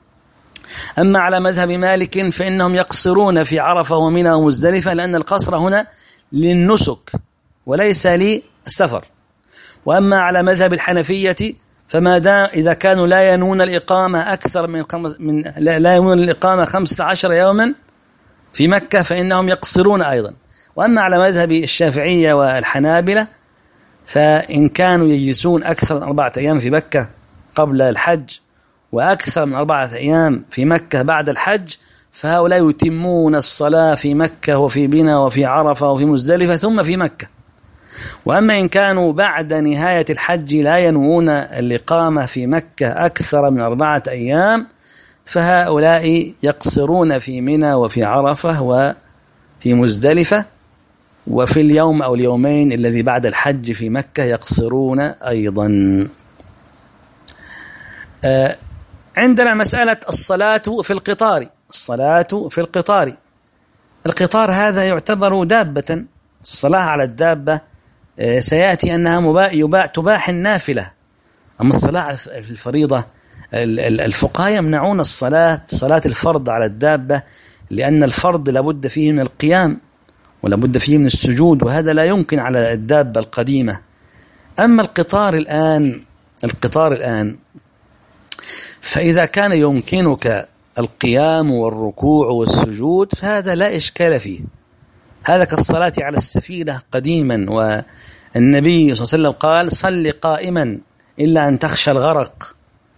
أما على مذهب مالك فإنهم يقصرون في عرفة ومنى ومزدلفة، لأن القصر هنا للنسك وليس للسفر. وأما على مذهب الحنفية فما دام إذا كانوا لا ينوون الإقامة أكثر لا ينوون الإقامة 15 يوما في مكة فإنهم يقصرون أيضا. وأما على مذهب الشافعية والحنابلة فإن كانوا يجلسون أكثر من 4 أيام في مكة قبل الحج وأكثر من 4 أيام في مكة بعد الحج فهؤلاء يتمون الصلاة في مكة وفي منى وفي عرفة وفي مزدلفة ثم في مكة. وأما إن كانوا بعد نهاية الحج لا ينوون الإقامة في مكة أكثر من 4 أيام فهؤلاء يقصرون في منى وفي عرفة وفي مزدلفة، وفي اليوم أو اليومين الذي بعد الحج في مكة يقصرون أيضا. عندنا مسألة الصلاة في القطار. القطار هذا يعتبر دابة، الصلاة على الدابة سيأتي أنها تباح النافلة. أما الصلاة على الفريضة الفقهاء يمنعون صلاة الفرض على الدابة، لأن الفرض لابد فيه من القيام ولابد فيه من السجود، وهذا لا يمكن على الدابة القديمة. أما القطار الآن فإذا كان يمكنك القيام والركوع والسجود فهذا لا إشكال فيه، هذا كالصلاة على السفينة قديما، والنبي صلى الله عليه وسلم قال صل قائما إلا أن تخشى الغرق.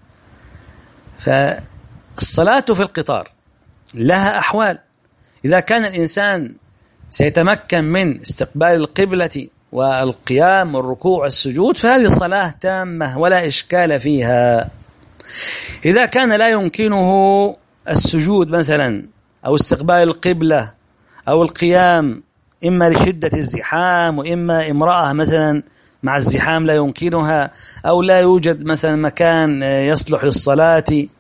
فالصلاة في القطار لها أحوال. إذا كان الإنسان سيتمكن من استقبال القبلة والقيام والركوع والسجود، فهذه صلاة تامة ولا إشكال فيها. إذا كان لا يمكنه السجود مثلا أو استقبال القبلة أو القيام، إما لشدة الزحام وإما امرأة مثلا مع الزحام لا يمكنها، أو لا يوجد مثلا مكان يصلح للصلاة،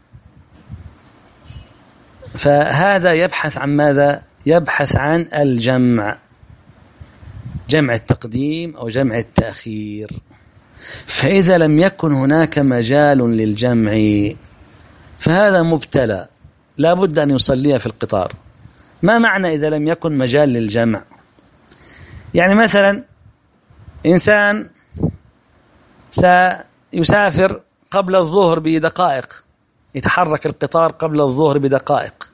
فهذا يبحث عن ماذا؟ يبحث عن الجمع، جمع التقديم أو جمع التأخير. فإذا لم يكن هناك مجال للجمع فهذا مبتلى، لا بد أن يصلي في القطار. ما معنى إذا لم يكن مجال للجمع؟ يعني مثلا إنسان سيسافر قبل الظهر بدقائق، يتحرك القطار قبل الظهر بدقائق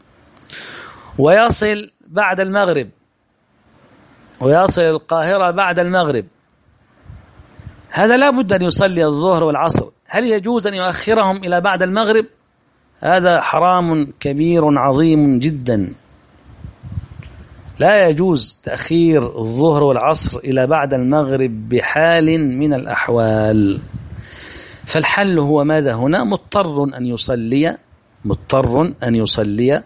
ويصل بعد المغرب، ويصل القاهرة بعد المغرب، هذا لا بد أن يصلي الظهر والعصر. هل يجوز أن يؤخرهم إلى بعد المغرب؟ هذا حرام كبير عظيم جدا، لا يجوز تأخير الظهر والعصر إلى بعد المغرب بحال من الأحوال. فالحل هو ماذا هنا؟ مضطر أن يصلي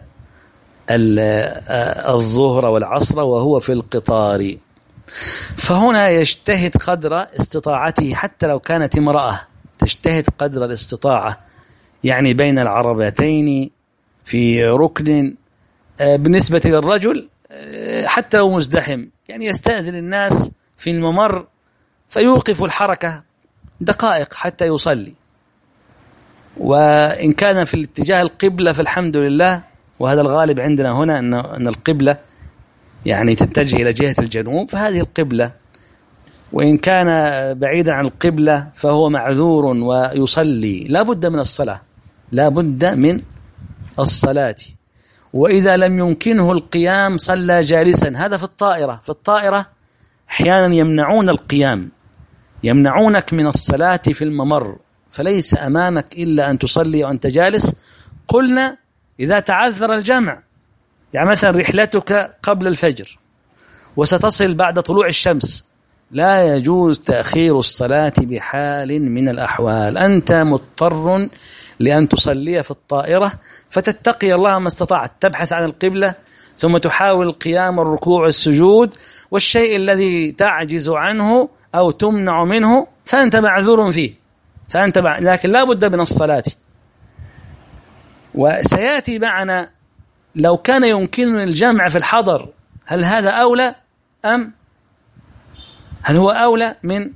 الظهر والعصر وهو في القطار. فهنا يجتهد قدر استطاعته، حتى لو كانت امرأة تجتهد قدر الاستطاعة، يعني بين العربتين في ركن. بالنسبة للرجل حتى لو مزدحم، يعني يستأذن الناس في الممر فيوقف الحركة دقائق حتى يصلي. وإن كان في الاتجاه القبلة فالحمد لله، وهذا الغالب عندنا هنا أن القبلة يعني تتجه إلى جهة الجنوب، فهذه القبلة. وإن كان بعيدا عن القبلة فهو معذور ويصلي، لا بد من الصلاة، لا بد من الصلاة. وإذا لم يمكنه القيام صلى جالسا. هذا في الطائرة. في الطائرة أحيانا يمنعون القيام، يمنعونك من الصلاة في الممر، فليس أمامك إلا أن تصلي وأنت جالس. قلنا إذا تعذر الجمع، يعني مثلا رحلتك قبل الفجر وستصل بعد طلوع الشمس، لا يجوز تأخير الصلاة بحال من الأحوال. أنت مضطر لأن تصلي في الطائرة، فتتقي الله ما استطعت، تبحث عن القبلة ثم تحاول القيام والركوع والسجود، والشيء الذي تعجز عنه أو تمنع منه فأنت معذور فيه، لكن لا بد من الصلاة. وسيأتي معنا لو كان يمكن الجمع في الحضر، هل هذا أولى أم هل هو أولى من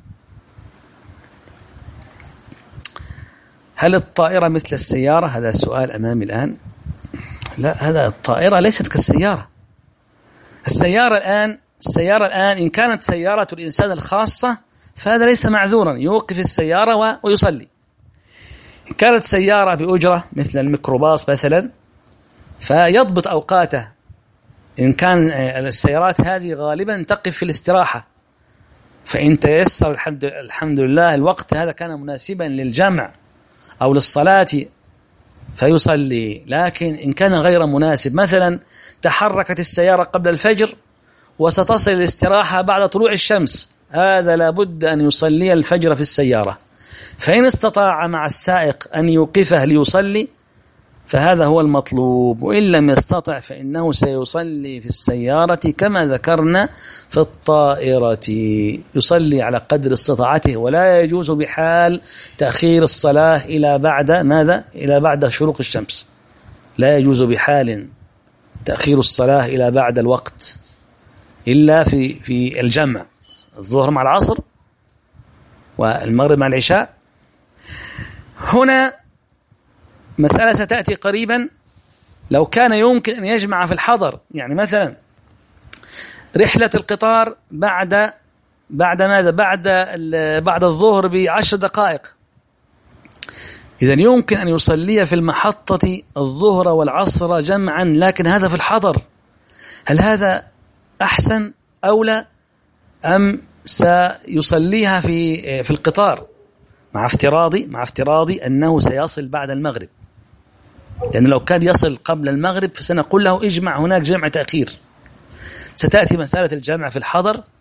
هل الطائرة مثل السيارة؟ هذا السؤال أمامي الآن. لا، هذا الطائرة ليست كالسيارة. السيارة الآن إن كانت سيارة الإنسان الخاصة فهذا ليس معذورا، يوقف السيارة ويصلي. إن كانت سيارة بأجرة مثل الميكروباص مثلا فيضبط أوقاته. إن كان السيارات هذه غالبا تقف في الاستراحة، فإن تيسر الحمد لله الوقت هذا كان مناسبا للجمع أو للصلاة فيصلي. لكن إن كان غير مناسب، مثلا تحركت السيارة قبل الفجر وستصل الاستراحة بعد طلوع الشمس، هذا لابد أن يصلي الفجر في السيارة. فإن استطاع مع السائق أن يوقفه ليصلي فهذا هو المطلوب، وإن لم يستطع فإنه سيصلي في السيارة كما ذكرنا في الطائرة، يصلي على قدر استطاعته. ولا يجوز بحال تأخير الصلاة إلى بعد ماذا؟ إلى بعد شروق الشمس. لا يجوز بحال تأخير الصلاة إلى بعد الوقت إلا في الجمع، الظهر مع العصر والمغرب مع العشاء. هنا مسألة ستأتي قريبا. لو كان يمكن أن يجمع في الحضر، يعني مثلا رحلة القطار بعد ماذا؟ بعد الظهر ب10 دقائق، إذن يمكن أن يصلي في المحطة الظهر والعصر جمعا، لكن هذا في الحضر. هل هذا أحسن أولى أم سيصليها في القطار مع افتراضي أنه سيصل بعد المغرب؟ لأن لو كان يصل قبل المغرب فسنقول له اجمع، هناك جمع تأخير. ستأتي مسألة الجمع في الحضر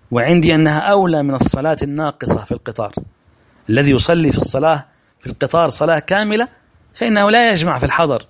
وعندي أنها أولى من الصلاة الناقصة في القطار. الذي يصلي في الصلاة في القطار صلاة كاملة فإنه لا يجمع في الحضر.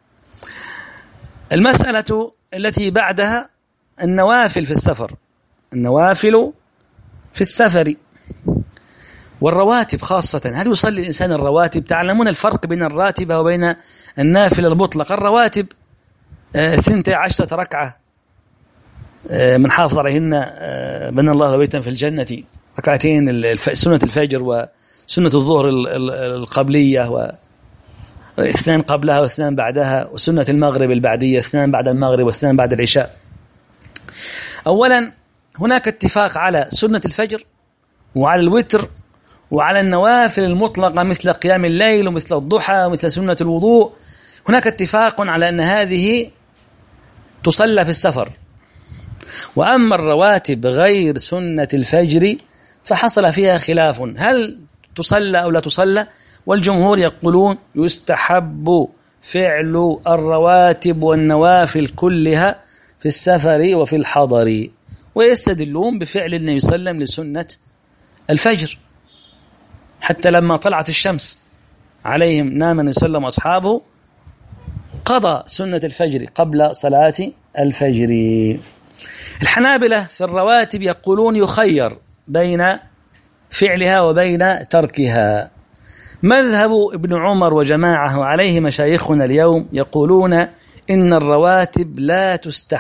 المسألة التي بعدها النوافل في السفر، النوافل في السفر والرواتب خاصة. هل يصلي الإنسان الرواتب؟ تعلمون الفرق بين الراتبة وبين النافلة المطلقة. الرواتب 12 ركعة من حافظ عليهن بنى الله بيتا في الجنة، ركعتين سنة الفجر وسنة الظهر القبلية واثنان قبلها واثنان بعدها، وسنة المغرب البعدية 2 بعد المغرب و2 بعد العشاء. أولا هناك اتفاق على سنة الفجر وعلى الوتر وعلى النوافل المطلقة مثل قيام الليل ومثل الضحى ومثل سنة الوضوء. هناك اتفاق على أن هذه تصلى في السفر. وأما الرواتب غير سنة الفجر فحصل فيها خلاف، هل تصلى أو لا تصلى؟ والجمهور يقولون يستحب فعل الرواتب والنوافل كلها في السفر وفي الحضر، ويستدلون بفعل النبي صلى الله عليه وسلم لسنة الفجر، حتى لما طلعت الشمس عليهم نام النبي صلى الله عليه وسلم أصحابه قضى سنة الفجر قبل صلاة الفجر. الحنابلة في الرواتب يقولون يخير بين فعلها وبين تركها. مذهب ابن عمر وجماعة عليه مشايخنا اليوم يقولون إن الرواتب لا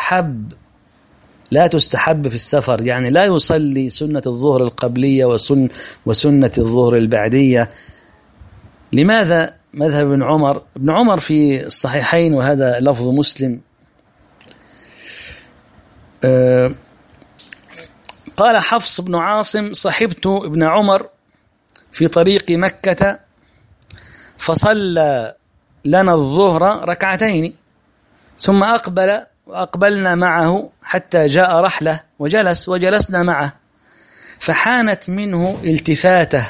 تستحب في السفر، يعني لا يصلي سنة الظهر القبلية وسنة الظهر البعدية. لماذا مذهب ابن عمر؟ ابن عمر في الصحيحين وهذا لفظ مسلم قال حفص بن عاصم صحبت ابن عمر في طريق مكة فصلى لنا الظهر ركعتين ثم أقبل وأقبلنا معه حتى جاء رحلة وجلسنا معه، فحانت منه التفاته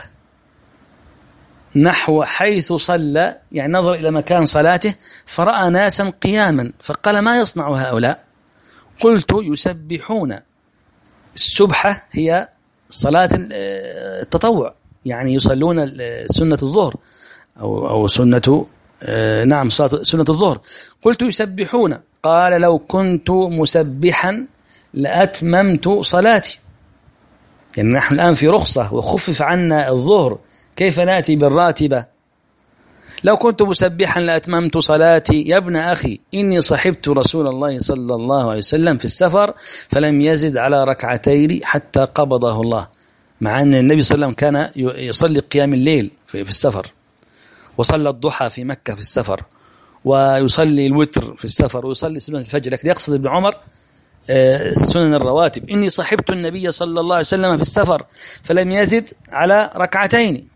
نحو حيث صلى، يعني نظر إلى مكان صلاته فرأى ناسا قياما فقال ما يصنع هؤلاء؟ قلت يسبحون. السبحة هي صلاة التطوع، يعني يصلون سنة الظهر أو سنة نعم سنة الظهر. قلت يسبحون، قال لو كنت مسبحا لأتممت صلاتي، يعني نحن الآن في رخصة وخفف عنا الظهر، كيف نأتي بالراتبة؟ لو كنت مسبحا لأتممت صلاتي. يا ابن أخي إني صحبت رسول الله صلى الله عليه وسلم في السفر فلم يزد على ركعتين حتى قبضه الله، مع أن النبي صلى الله عليه وسلم كان يصلي قيام الليل في السفر، وصلى الضحى في مكة في السفر، ويصلي الوتر في السفر، ويصلي سنة الفجر. لكن يقصد ابن عمر سنن الرواتب. إني صحبت النبي صلى الله عليه وسلم في السفر فلم يزد على ركعتين.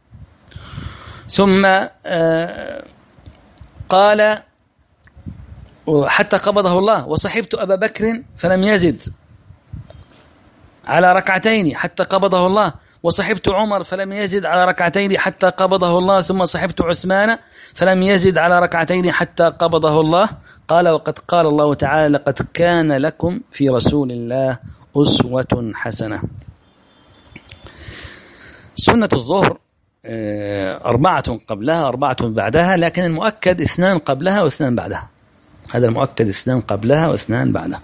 ثم قال حتى قبضه الله. وصحبت أبا بكر فلم يزد على ركعتين حتى قبضه الله. وصحبت عمر فلم يزد على ركعتين حتى قبضه الله. ثم صحبت عثمان فلم يزد على ركعتين حتى قبضه الله. قال وقد قال الله تعالى لقد كان لكم في رسول الله أسوة حسنة. سنة الظهر 4 قبلها 4 بعدها، لكن المؤكد 2 قبلها و2 بعدها. هذا المؤكد 2 قبلها و2 بعدها.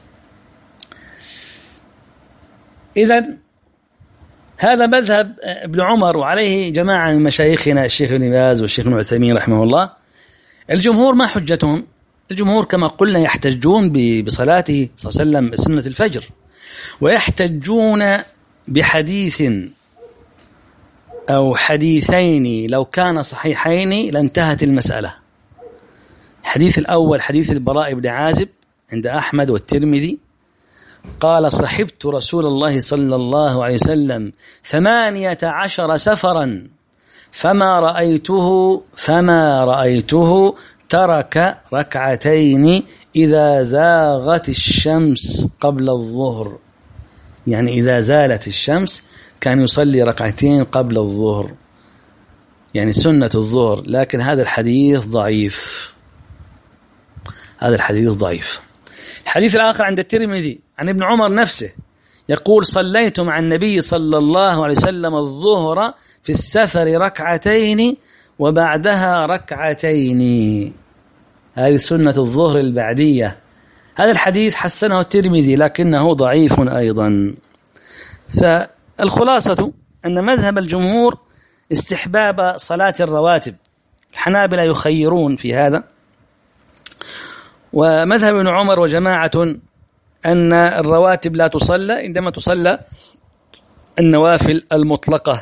إذن هذا مذهب ابن عمر وعليه جماعة من مشايخنا الشيخ ابن باز والشيخ ابن عثيمين رحمه الله. الجمهور ما حجتهم؟ الجمهور كما قلنا يحتجون بصلاته صلى الله عليه وسلم سنة الفجر، ويحتجون بحديث أو حديثين لو كان صحيحين لانتهت المسألة. الحديث الأول حديث البراء بن عازب عند أحمد والترمذي، قال صحبت رسول الله صلى الله عليه وسلم 18 سفرا فما رأيته ترك ركعتين إذا زاغت الشمس قبل الظهر، يعني إذا زالت الشمس كان يصلي ركعتين قبل الظهر، يعني سنة الظهر. لكن هذا الحديث ضعيف، هذا الحديث ضعيف. الحديث الآخر عند الترمذي عن ابن عمر نفسه يقول صليت مع النبي صلى الله عليه وسلم الظهر في السفر ركعتين وبعدها ركعتين. هذه سنة الظهر البعدية. هذا الحديث حسنه الترمذي لكنه ضعيف أيضا. فالخلاصة أن مذهب الجمهور استحباب صلاة الرواتب، الحنابلة يخيرون في هذا، ومذهب ابن عمر وجماعة أن الرواتب لا تصلى، عندما تصلى النوافل المطلقة.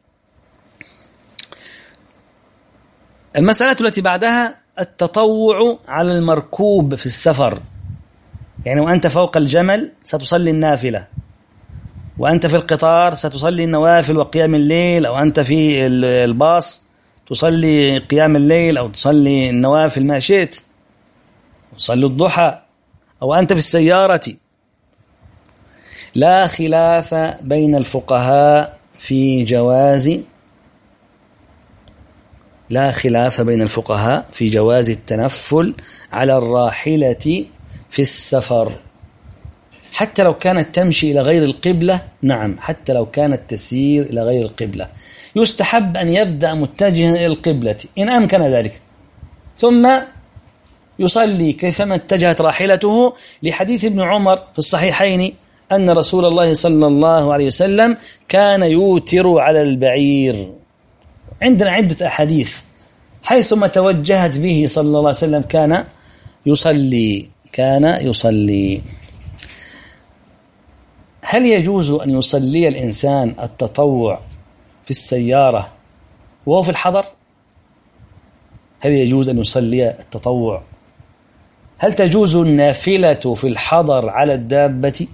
المسألة التي بعدها التطوع على المركوب في السفر، يعني وأنت فوق الجمل ستصلي النافلة، وأنت في القطار ستصلي النوافل وقيام الليل، أو أنت في الباص تصلي قيام الليل أو تصلي النوافل ما شئت، تصلي الضحى، أو أنت في السيارة. لا خلاف بين الفقهاء في جواز التنفل على الراحلة في السفر، حتى لو كانت تمشي إلى غير القبلة. نعم، حتى لو كانت تسير إلى غير القبلة يستحب أن يبدأ متجها إلى القبلة إن أمكن ذلك، ثم يصلي كيفما اتجهت راحلته، لحديث ابن عمر في الصحيحين أن رسول الله صلى الله عليه وسلم كان يوتر على البعير. عندنا عدة أحاديث حيثما توجهت به صلى الله عليه وسلم كان يصلي. هل يجوز أن يصلي الإنسان التطوع في السيارة وهو في الحضر؟ هل يجوز أن يصلي التطوع؟ هل تجوز النافلة في الحضر على الدابة؟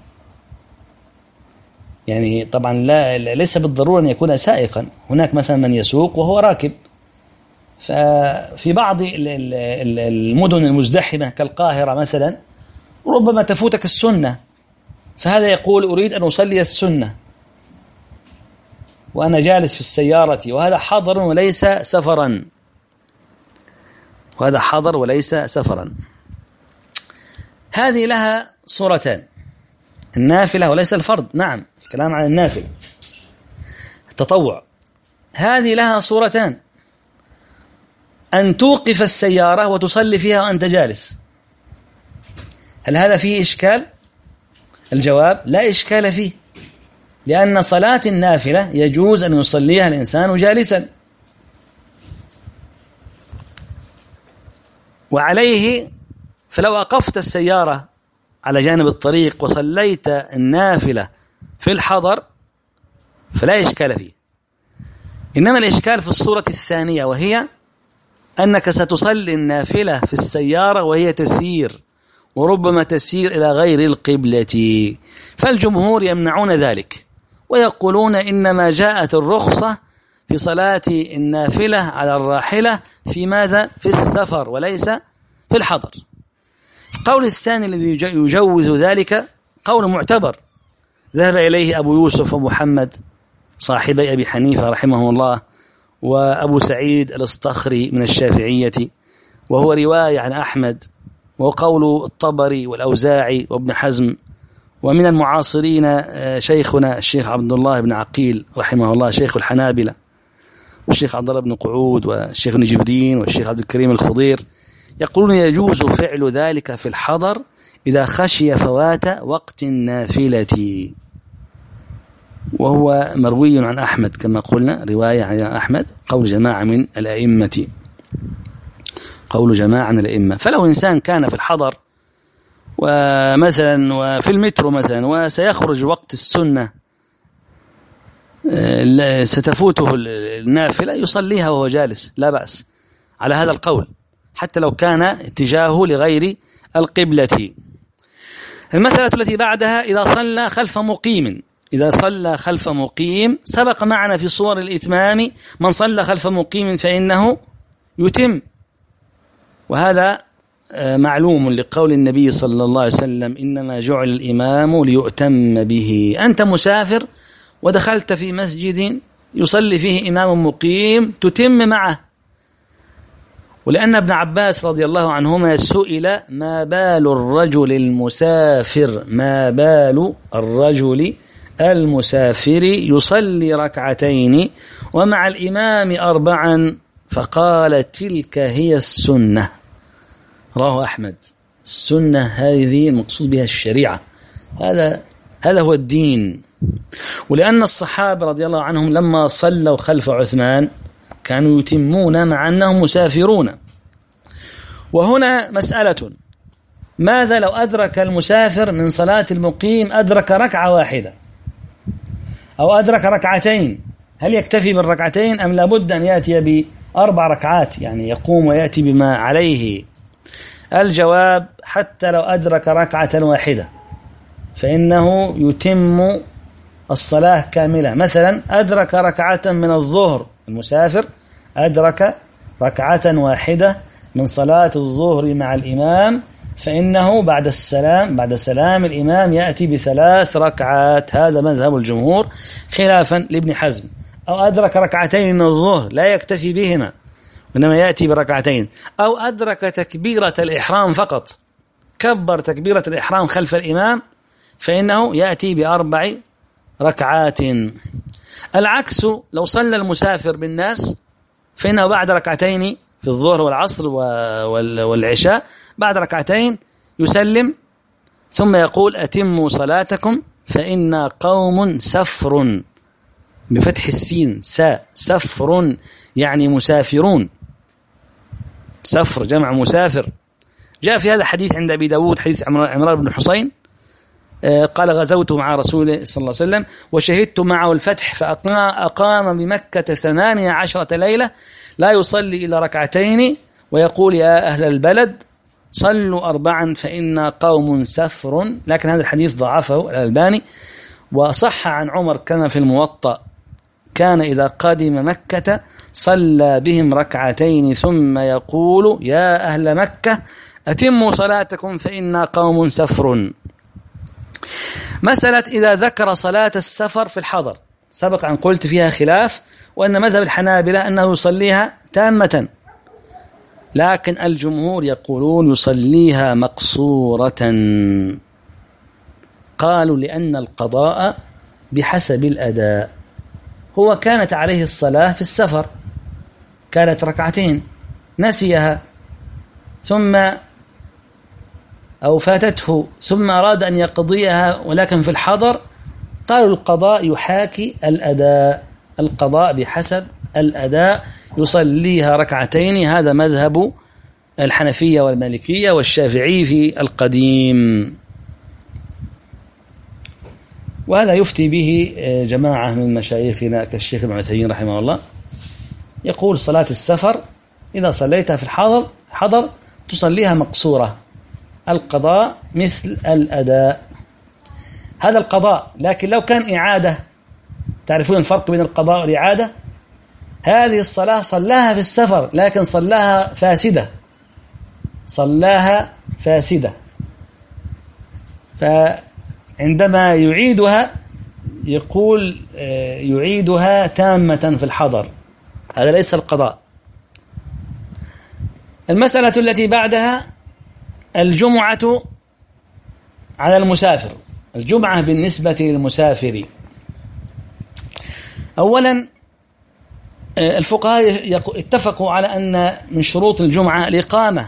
يعني طبعا ليس بالضرورة أن يكون سائقا، هناك مثلا من يسوق وهو راكب. ففي بعض المدن المزدحمة كالقاهرة مثلا ربما تفوتك السنة، فهذا يقول أريد أن أصلي السنة وأنا جالس في السيارة، وهذا حضر وليس سفرا. هذه لها صورتان، النافلة وليس الفرض. نعم، الكلام عن النافلة التطوع. هذه لها صورتان: أن توقف السيارة وتصلي فيها وأنت جالس. هل هذا فيه إشكال؟ الجواب: لا إشكال فيه، لأن صلاة النافلة يجوز أن يصليها الإنسان جالسا. وعليه فلو أقفت السيارة على جانب الطريق وصليت النافلة في الحضر فلا إشكال فيه، إنما الإشكال في الصورة الثانية، وهي أنك ستصلي النافلة في السيارة وهي تسير، وربما تسير إلى غير القبلة. فالجمهور يمنعون ذلك ويقولون إنما جاءت الرخصة في صلاة النافلة على الراحلة في ماذا؟ في السفر وليس في الحضر. القول الثاني الذي يجوز ذلك قول معتبر ذهب إليه أبو يوسف ومحمد صاحبي أبي حنيفة رحمه الله، وأبو سعيد الأصطخري من الشافعية، وهو رواية عن أحمد، وقول الطبري والأوزاعي وابن حزم، ومن المعاصرين شيخنا الشيخ عبد الله بن عقيل رحمه الله شيخ الحنابلة، والشيخ عبد الله بن قعود، والشيخ ابن جبرين، والشيخ عبد الكريم الخضير، يقولون يجوز فعل ذلك في الحضر إذا خشي فوات وقت النافلة. وهو مروي عن أحمد كما قلنا، رواية عن أحمد، قول جماعة من الأئمة. فلو إنسان كان في الحضر ومثلا وفي المترو مثلا وسيخرج وقت السنة ستفوته النافلة يصليها وهو جالس لا بأس على هذا القول، حتى لو كان اتجاهه لغير القبلة. المسألة التي بعدها إذا صلى خلف مقيم سبق معنا في صور الإتمام من صلى خلف مقيم فإنه يتم، وهذا معلوم لقول النبي صلى الله عليه وسلم: إنما جعل الإمام ليؤتم به. أنت مسافر ودخلت في مسجد يصلي فيه إمام مقيم تتم معه، ولأن ابن عباس رضي الله عنهما سئل ما بال الرجل المسافر المسافر يصلي ركعتين ومع الإمام 4 فقال تلك هي السنة. رواه أحمد. السنة هذه المقصود بها الشريعة، هذا هو الدين. ولأن الصحابة رضي الله عنهم لما صلوا خلف عثمان كانوا يتمون مع أنهم مسافرون. وهنا مسألة: ماذا لو أدرك المسافر من صلاة المقيم أدرك ركعة واحدة أو أدرك ركعتين؟ هل يكتفي بالركعتين أم لابد أن يأتي ب4 ركعات، يعني يقوم ويأتي بما عليه؟ الجواب: حتى لو أدرك ركعة واحدة فإنه يتم الصلاة كاملة. مثلا أدرك ركعة من الظهر، المسافر أدرك ركعة واحدة من صلاة الظهر مع الإمام، فإنه بعد سلام الإمام يأتي ب3 ركعات. هذا مذهب الجمهور خلافا لابن حزم. أو أدرك ركعتين من الظهر لا يكتفي بهما وإنما يأتي بركعتين. أو أدرك تكبيرة الإحرام فقط، كبر تكبيرة الإحرام خلف الإمام، فإنه يأتي ب4 ركعات. العكس لو صلى المسافر بالناس فإنه بعد ركعتين في الظهر والعصر والعشاء، بعد ركعتين يسلم ثم يقول أتموا صلاتكم فإنا قوم سفر، بفتح السين سفر يعني مسافرون، سفر جمع مسافر. جاء في هذا حديث عند أبي داود حديث عمران بن حسين قال: غزوت مع رسول الله صلى الله عليه وسلم وشهدت معه الفتح فأقام بمكة 18 ليلة لا يصلي إلا ركعتين ويقول يا أهل البلد صلوا 4 فإنا قوم سفر. لكن هذا الحديث ضعفه الألباني. وصح عن عمر كما في الموطأ كان إذا قدم مكة صلى بهم ركعتين ثم يقول يا أهل مكة أتموا صلاتكم فإنا قوم سفر. مسألة إذا ذكر صلاة السفر في الحضر سبق أن قلت فيها خلاف، وأن مذهب الحنابلة أنه يصليها تامة، لكن الجمهور يقولون يصليها مقصورة. قالوا لأن القضاء بحسب الأداء. هو كانت عليه الصلاة في السفر، كانت ركعتين نسيها ثم أو فاتته ثم أراد أن يقضيها ولكن في الحضر، قالوا القضاء يحاكي الأداء، القضاء بحسب الأداء، يصليها ركعتين. هذا مذهب الحنفية والمالكية والشافعي في القديم، وهذا يفتي به جماعة من مشايخنا كالشيخ ابن عثيمين رحمه الله، يقول صلاة السفر إذا صليتها في الحضر تصليها مقصورة، القضاء مثل الأداء. هذا القضاء. لكن لو كان إعادة، تعرفون الفرق بين القضاء والإعادة؟ هذه الصلاة صلاها في السفر لكن صلاها فاسدة، فعندما يعيدها يقول يعيدها تامة في الحضر، هذا ليس القضاء. المسألة التي بعدها الجمعة على المسافر. الجمعة بالنسبة للمسافر، أولا الفقهاء اتفقوا على أن من شروط الجمعة الإقامة،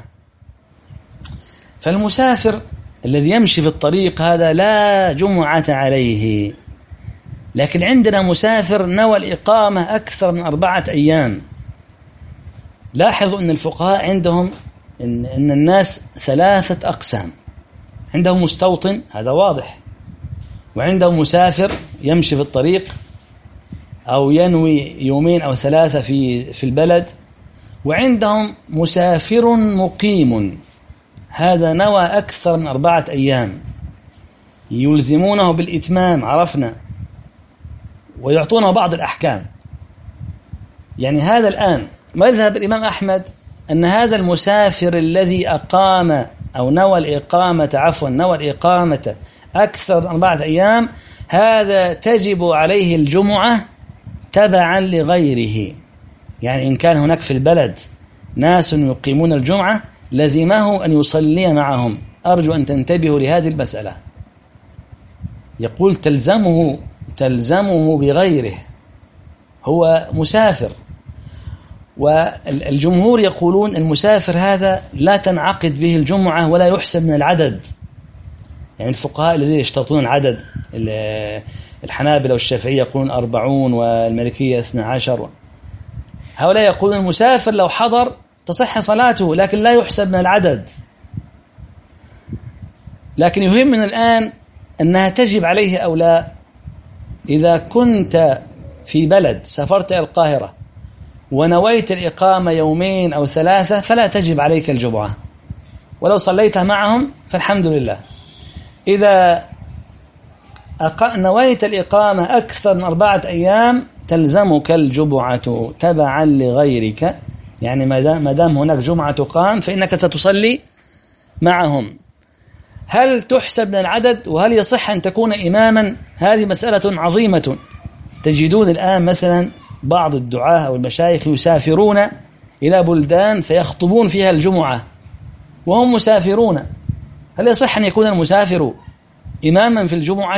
فالمسافر الذي يمشي في الطريق هذا لا جمعة عليه. لكن عندنا مسافر نوى الإقامة أكثر من 4 أيام. لاحظوا أن الفقهاء عندهم إن الناس 3 أقسام: عندهم مستوطن هذا واضح، وعندهم مسافر يمشي في الطريق أو ينوي 2 أو 3 في البلد، وعندهم مسافر مقيم هذا نوى أكثر من 4 أيام، يلزمونه بالإتمام عرفنا، ويعطونه بعض الأحكام. يعني هذا الآن مذهب الإمام أحمد أن هذا المسافر الذي أقام أو نوى الإقامة أكثر من 4 أيام هذا تجب عليه الجمعة تبعا لغيره. يعني إن كان هناك في البلد ناس يقيمون الجمعة لزمه أن يصلي معهم. أرجو أن تنتبهوا لهذه المسألة. يقول تلزمه بغيره، هو مسافر، والجمهور يقولون المسافر هذا لا تنعقد به الجمعة ولا يحسب من العدد. يعني الفقهاء الذين يشترطون العدد، الحنابلة والشافعية يقولون 40 والمالكية 12، هؤلاء يقولون المسافر لو حضر تصح صلاته لكن لا يحسب من العدد. لكن يهمنا الآن أنها تجب عليه أو لا. إذا كنت في بلد سافرت إلى القاهرة ونويت الإقامة 2 أو 3 فلا تجب عليك الجمعة، ولو صليتها معهم فالحمد لله. إذا نويت الإقامة أكثر من 4 أيام تلزمك الجمعة تبعا لغيرك، يعني ما دام هناك جمعة تقام فإنك ستصلي معهم. هل تحسب من العدد وهل يصح أن تكون إماما؟ هذه مسألة عظيمة. تجدون الآن مثلا بعض الدعاة أو المشايخ يسافرون إلى بلدان فيخطبون فيها الجمعة وهم مسافرون. هل يصح أن يكون المسافر إماما في الجمعة؟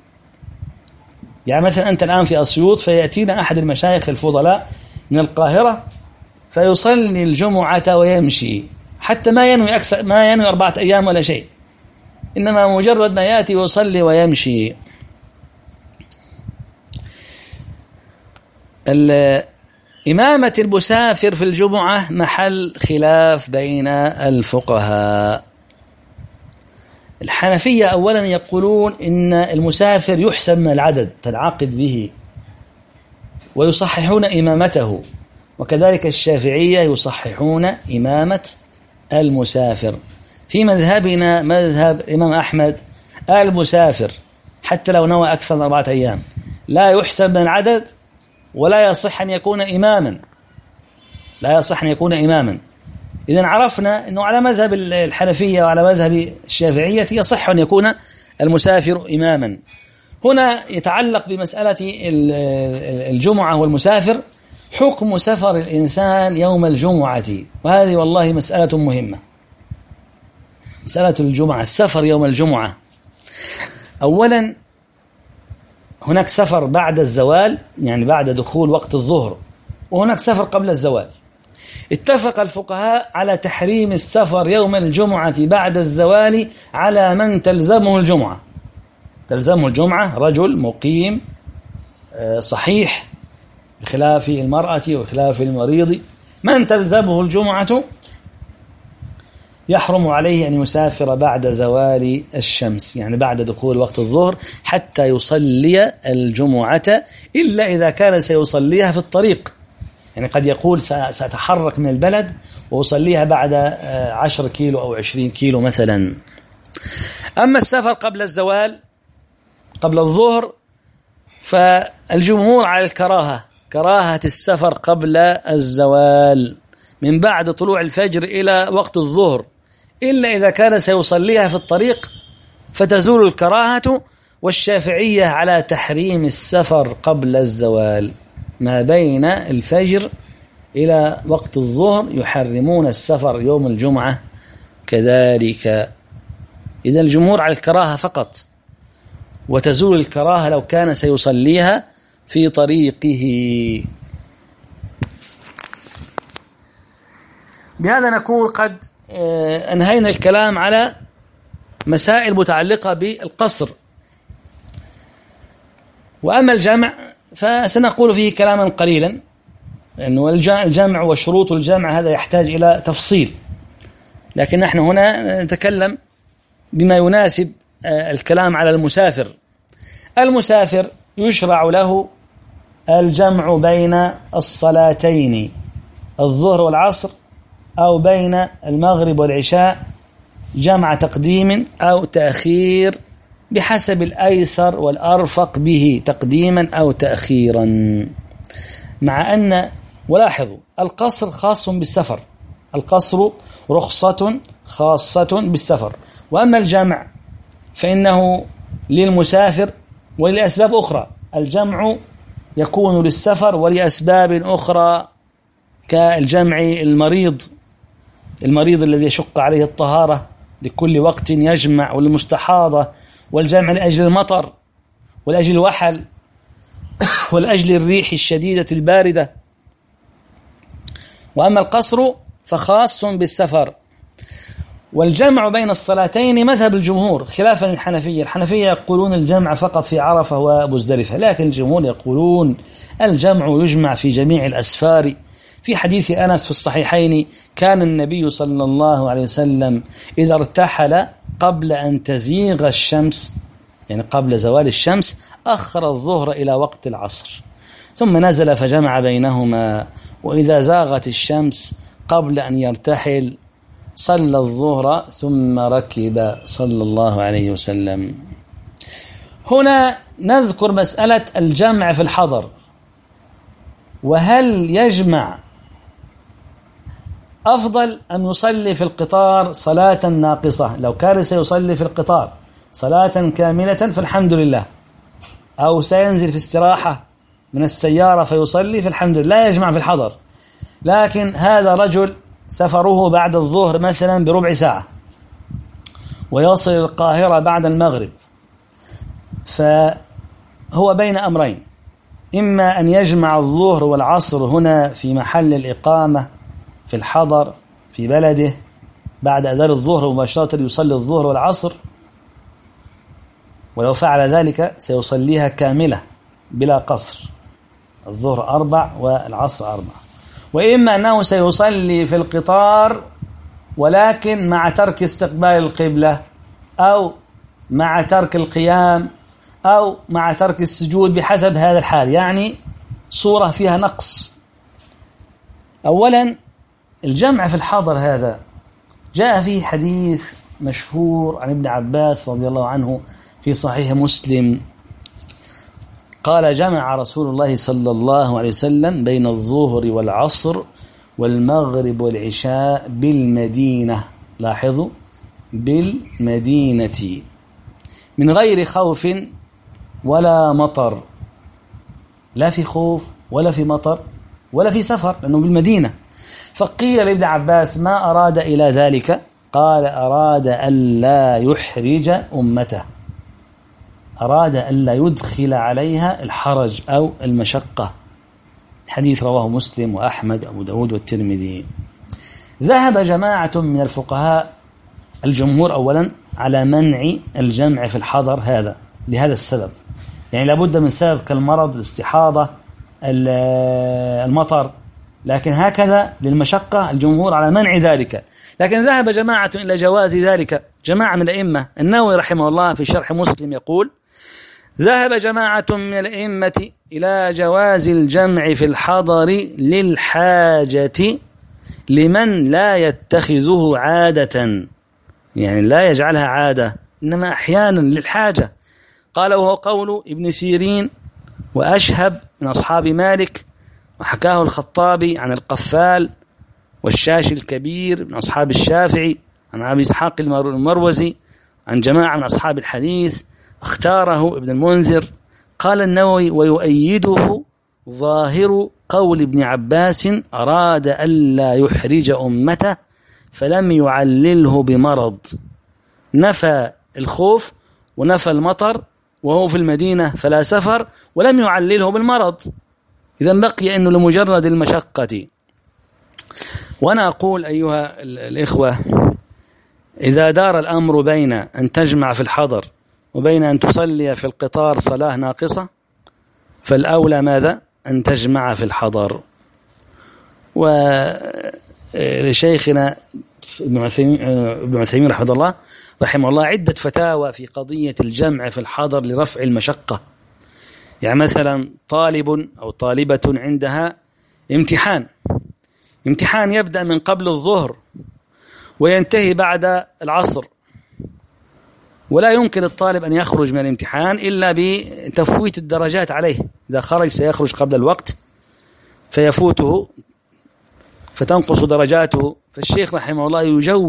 يعني مثلا أنت الآن في أسيوط فيأتينا أحد المشايخ الفضلاء من القاهرة فيصلي الجمعة ويمشي، حتى ما ينوي 4 أيام ولا شيء، إنما مجرد ما يأتي ويصلي ويمشي. إمامة المسافر في الجمعة محل خلاف بين الفقهاء. الحنفية أولا يقولون إن المسافر يحسب من العدد تنعقد به ويصححون إمامته، وكذلك الشافعية يصححون إمامة المسافر. في مذهبنا مذهب الإمام أحمد المسافر حتى لو نوى أكثر من 4 أيام لا يحسب من العدد ولا يصح أن يكون إماما، لا يصح أن يكون إماما. إذن عرفنا أنه على مذهب الحنفية وعلى مذهب الشافعية يصح أن يكون المسافر إماما. هنا يتعلق بمسألة الجمعة والمسافر حكم سفر الإنسان يوم الجمعة، وهذه والله مسألة مهمة. مسألة الجمعة، السفر يوم الجمعة. أولا هناك سفر بعد الزوال، يعني بعد دخول وقت الظهر، وهناك سفر قبل الزوال. اتفق الفقهاء على تحريم السفر يوم الجمعة بعد الزوال على من تلزمه الجمعة. تلزمه الجمعة رجل مقيم صحيح بخلاف المرأة وخلاف المريض. من تلزمه الجمعة يحرم عليه أن يسافر بعد زوال الشمس، يعني بعد دخول وقت الظهر، حتى يصلي الجمعة، إلا إذا كان سيصليها في الطريق. يعني قد يقول سأتحرك من البلد وأصليها بعد 10 كيلو أو 20 كيلو مثلا. أما السفر قبل الزوال قبل الظهر فالجمهور على الكراهة، كراهة السفر قبل الزوال من بعد طلوع الفجر إلى وقت الظهر، إلا إذا كان سيصليها في الطريق فتزول الكراهة. والشافعية على تحريم السفر قبل الزوال، ما بين الفجر إلى وقت الظهر يحرمون السفر يوم الجمعة كذلك. إذا الجمهور على الكراهة فقط، وتزول الكراهة لو كان سيصليها في طريقه. بهذا نكون قد أنهينا الكلام على مسائل متعلقة بالقصر. وأما الجمع فسنقول فيه كلاما قليلا، لأنه الجمع وشروط الجمع هذا يحتاج إلى تفصيل، لكن نحن هنا نتكلم بما يناسب الكلام على المسافر. المسافر يشرع له الجمع بين الصلاتين الظهر والعصر، أو بين المغرب والعشاء، جمع تقديم أو تأخير بحسب الأيسر والأرفق به، تقديما أو تأخيرا. مع أن، ولاحظوا، القصر خاص بالسفر، القصر رخصة خاصة بالسفر. وأما الجمع فإنه للمسافر ولأسباب أخرى. الجمع يكون للسفر ولأسباب أخرى، كالجمع المريض الذي يشق عليه الطهارة لكل وقت يجمع، والمستحاضة، والجمع لأجل المطر ولأجل الوحل ولأجل الريح الشديدة الباردة. وأما القصر فخاص بالسفر. والجمع بين الصلاتين مذهب الجمهور خلافا للحنفية. الحنفية يقولون الجمع فقط في عرفة ومزدلفة، لكن الجمهور يقولون الجمع يجمع في جميع الأسفار. في حديث أنس في الصحيحين كان النبي صلى الله عليه وسلم إذا ارتحل قبل أن تزيغ الشمس، يعني قبل زوال الشمس، أخر الظهر إلى وقت العصر، ثم نزل فجمع بينهما، وإذا زاغت الشمس قبل أن يرتحل صلى الظهر ثم ركب صلى الله عليه وسلم. هنا نذكر مسألة الجمع في الحضر، وهل يجمع أفضل أم يصلي في القطار صلاة ناقصة؟ لو كان سيصلي في القطار صلاة كاملة فالحمد لله، أو سينزل في استراحة من السيارة فيصلي فالحمد لله، لا يجمع في الحضر. لكن هذا رجل سفره بعد الظهر مثلا بربع ساعة ويصل القاهرة بعد المغرب، فهو بين أمرين: إما أن يجمع الظهر والعصر هنا في محل الإقامة في الحضر في بلده بعد أذان الظهر مباشرة يصلي الظهر والعصر، ولو فعل ذلك سيصليها كاملة بلا قصر، الظهر 4 والعصر 4. وإما أنه سيصلي في القطار ولكن مع ترك استقبال القبلة، أو مع ترك القيام، أو مع ترك السجود بحسب هذا الحال، يعني صورة فيها نقص. أولا الجمع في الحضر هذا جاء فيه حديث مشهور عن ابن عباس رضي الله عنه في صحيح مسلم قال: جمع رسول الله صلى الله عليه وسلم بين الظهر والعصر والمغرب والعشاء بالمدينة، لاحظوا، بالمدينة، من غير خوف ولا مطر، لا في خوف ولا في مطر ولا في سفر، لأنه بالمدينة. فقيل لابن عباس: ما أراد إلى ذلك؟ قال: أراد ألا يحرج أمته، أراد ألا يدخل عليها الحرج أو المشقة. الحديث رواه مسلم وأحمد وأبو داود والترمذي. ذهب جماعة من الفقهاء، الجمهور أولا، على منع الجمع في الحضر هذا لهذا السبب، يعني لابد من سبب كالمرض، الاستحاضة، المطر، لكن هكذا للمشقة الجمهور على منع ذلك. لكن ذهب جماعة إلى جواز ذلك، جماعة من الأئمة. النووي رحمه الله في شرح مسلم يقول: ذهب جماعة من الأئمة إلى جواز الجمع في الحضر للحاجة لمن لا يتخذه عادة، يعني لا يجعلها عادة، إنما أحيانا للحاجة. قال: وهو قول ابن سيرين وأشهب من أصحاب مالك، وحكاه الخطابي عن القفال والشاشي الكبير من أصحاب الشافعي، عن أبي إسحاق المروزي، عن جماعة من أصحاب الحديث، اختاره ابن المنذر. قال النووي: ويؤيده ظاهر قول ابن عباس: أراد ألا يحرج أمته فلم يعلله بمرض، نفى الخوف ونفى المطر وهو في المدينة فلا سفر، ولم يعلله بالمرض، إذا بقي أنه لمجرد المشقة. وأنا أقول أيها الإخوة، إذا دار الأمر بين أن تجمع في الحضر وبين أن تصلي في القطار صلاة ناقصة، فالأولى ماذا؟ أن تجمع في الحضر. ولشيخنا ابن عثيمين رحمه الله عدة فتاوى في قضية الجمع في الحضر لرفع المشقة. يعني مثلا طالب أو طالبة عندها امتحان يبدأ من قبل الظهر وينتهي بعد العصر، ولا يمكن الطالب أن يخرج من الامتحان إلا بتفويت الدرجات عليه، إذا خرج سيخرج قبل الوقت فيفوته فتنقص درجاته. فالشيخ رحمه الله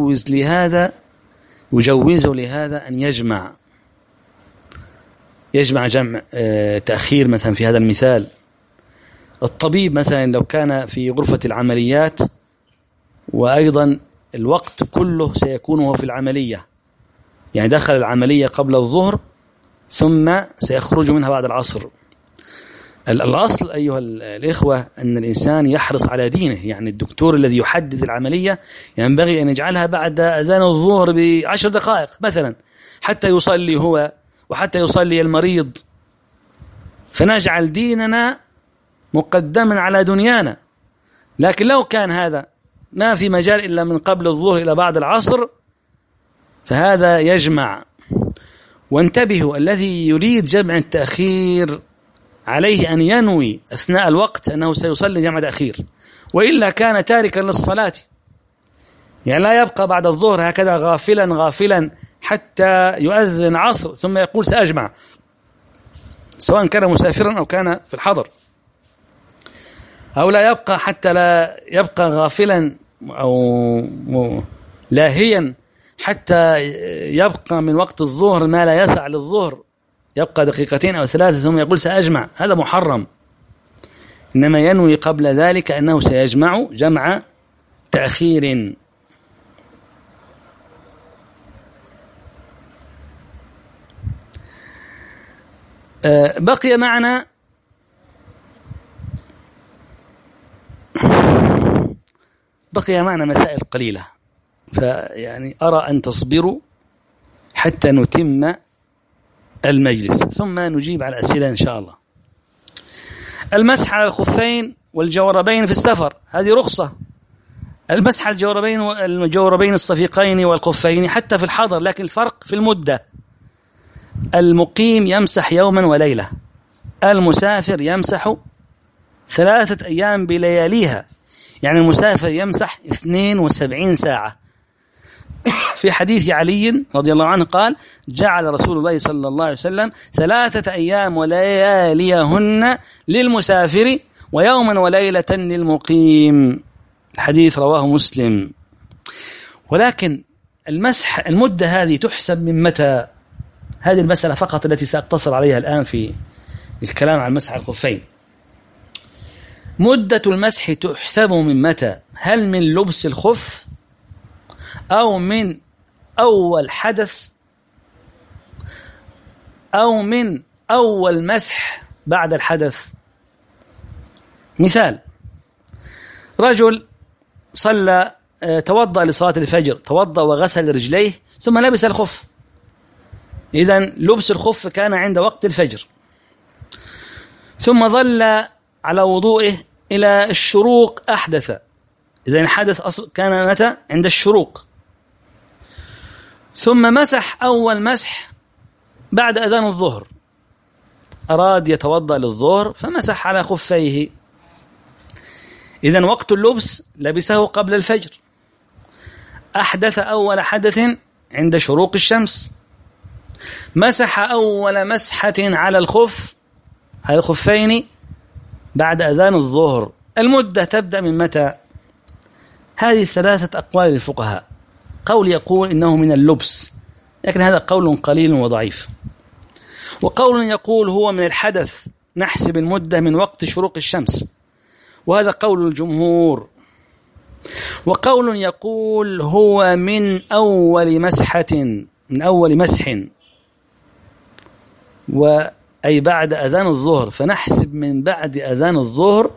يجوز لهذا أن يجمع جمع تأخير مثلا في هذا المثال الطبيب مثلا لو كان في غرفة العمليات وأيضا الوقت كله سيكون وهو في العملية، يعني دخل العملية قبل الظهر ثم سيخرج منها بعد العصر. الأصل أيها الإخوة أن الإنسان يحرص على دينه، يعني الدكتور الذي يحدد العملية ينبغي أن يجعلها بعد أذان الظهر ب10 دقائق مثلا حتى يصلي هو وحتى يصلي المريض، فنجعل ديننا مقدما على دنيانا. لكن لو كان هذا ما في مجال إلا من قبل الظهر إلى بعد العصر فهذا يجمع. وانتبهوا، الذي يريد جمع التأخير عليه أن ينوي أثناء الوقت أنه سيصلي جمع تأخير، وإلا كان تاركا للصلاة، يعني لا يبقى بعد الظهر هكذا غافلا حتى يؤذن عصر ثم يقول سأجمع، سواء كان مسافرا أو كان في الحضر، أو لا يبقى حتى لا يبقى غافلا أو لاهيا حتى يبقى من وقت الظهر ما لا يسع للظهر، يبقى 2 أو 3 ثم يقول سأجمع، هذا محرم. إنما ينوي قبل ذلك أنه سيجمع جمع تأخير. بقي معنا مسائل قليلة، فيعني أرى أن تصبروا حتى نتم المجلس ثم نجيب على الأسئلة إن شاء الله. المسح على الخفين والجوربين في السفر، هذه رخصة. المسح على الجوربين الصفيقين والخفين حتى في الحضر، لكن الفرق في المدة. المقيم يمسح يوما وليلة، المسافر يمسح 3 أيام بلياليها، يعني المسافر يمسح 72 ساعة. في حديث علي رضي الله عنه قال: جعل رسول الله صلى الله عليه وسلم 3 أيام ولياليهن للمسافر ويوما وليلة للمقيم. الحديث رواه مسلم. ولكن المسح المدة هذه تحسب من متى؟ هذه المسألة فقط التي سأقتصر عليها الآن في الكلام عن مسح الخفين. مدة المسح تحسب من متى؟ هل من لبس الخف أو من أول حدث أو من أول مسح بعد الحدث؟ مثال: رجل توضأ لصلاة الفجر، توضأ وغسل رجليه ثم لبس الخف، إذن لبس الخف كان عند وقت الفجر، ثم ظل على وضوئه إلى الشروق أحدث، إذن الحدث كان متى؟ عند الشروق، ثم مسح أول مسح بعد أذان الظهر، أراد يتوضأ للظهر فمسح على خفيه، إذن وقت اللبس لبسه قبل الفجر، أحدث أول حدث عند شروق الشمس، مسح أول مسحة على الخفين بعد أذان الظهر. المدة تبدأ من متى؟ هذه 3 أقوال للفقهاء. قول يقول إنه من اللبس، لكن هذا قول قليل وضعيف، وقول يقول هو من الحدث، نحسب المدة من وقت شروق الشمس، وهذا قول الجمهور، وقول يقول هو من أول مسح أي بعد أذان الظهر، فنحسب من بعد أذان الظهر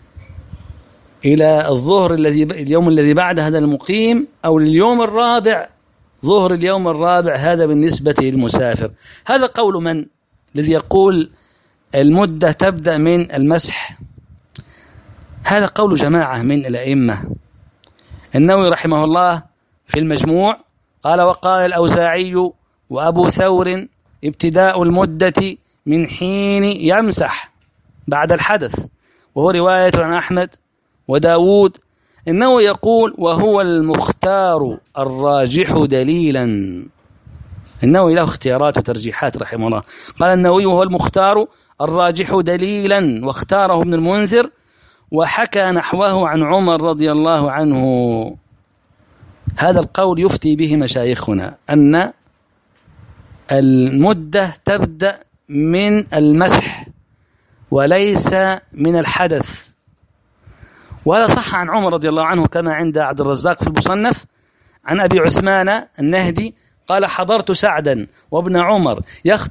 إلى الظهر اليوم الذي بعد هذا المقيم، أو اليوم الرابع، ظهر اليوم الرابع، هذا بالنسبة للمسافر. هذا قول من الذي يقول المدة تبدأ من المسح؟ هذا قول جماعة من الأئمة. النووي رحمه الله في المجموع قال: وقال الأوزاعي وأبو ثور ابتداء المدة من حين يمسح بعد الحدث، وهو رواية عن أحمد وداود. إنه يقول: وهو المختار الراجح دليلا. النووي له اختيارات وترجيحات رحمه الله. قال النووي: وهو المختار الراجح دليلا، واختاره ابن المنذر، وحكى نحوه عن عمر رضي الله عنه. هذا القول يفتي به مشايخنا، أن المدة تبدأ من المسح وليس من الحدث. وهذا صح عن عمر رضي الله عنه كما عند عبد الرزاق في المصنف عن أبي عثمان النهدي قال: حضرت سعدا وابن عمر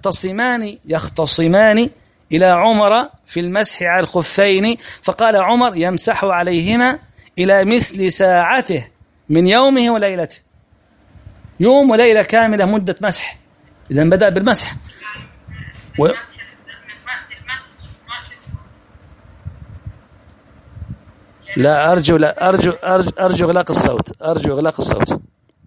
يختصمان إلى عمر في المسح على الخفين، فقال عمر: يمسح عليهما إلى مثل ساعته من يومه وليلته. يوم وليلة كاملة مدة مسح. إذن بدأ بالمسح لا أرجو إغلاق الصوت.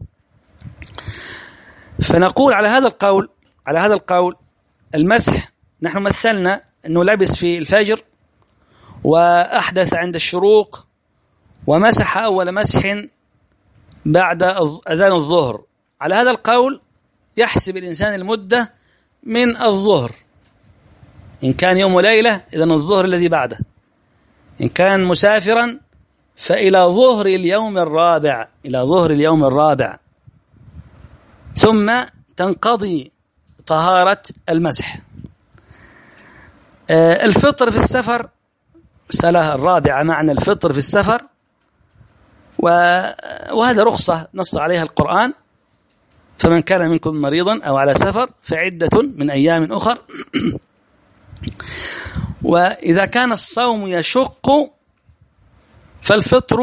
فنقول على هذا القول المسح، نحن مثلنا أنه لبس في الفجر وأحدث عند الشروق ومسح أول مسح بعد أذان الظهر. على هذا القول يحسب الإنسان المدة من الظهر، إن كان يوم وليلة إذن الظهر الذي بعده، إن كان مسافرا فإلى ظهر اليوم الرابع، ثم تنقضي طهارة المسح. الفطر في السفر، مسألة الرابعة معنى الفطر في السفر، وهذا رخصة نص عليها القرآن: فمن كان منكم مريضا أو على سفر فعدة من أيام أخر. وإذا كان الصوم يشق فالفطر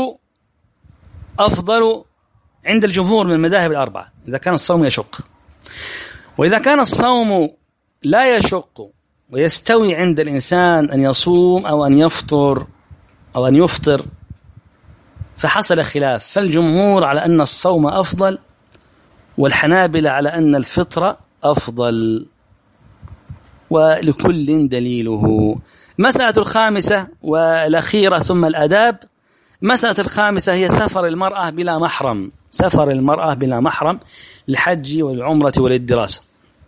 أفضل عند الجمهور من المذاهب الأربعة، إذا كان الصوم يشق. وإذا كان الصوم لا يشق ويستوي عند الإنسان أن يصوم أو أن يفطر فحصل خلاف، فالجمهور على أن الصوم أفضل، والحنابلة على أن الفطر أفضل، ولكل دليله. مسألة الخامسة والأخيرة ثم الأداب. مسألة الخامسة هي سفر المرأة بلا محرم للحج والعمرة وللدراسة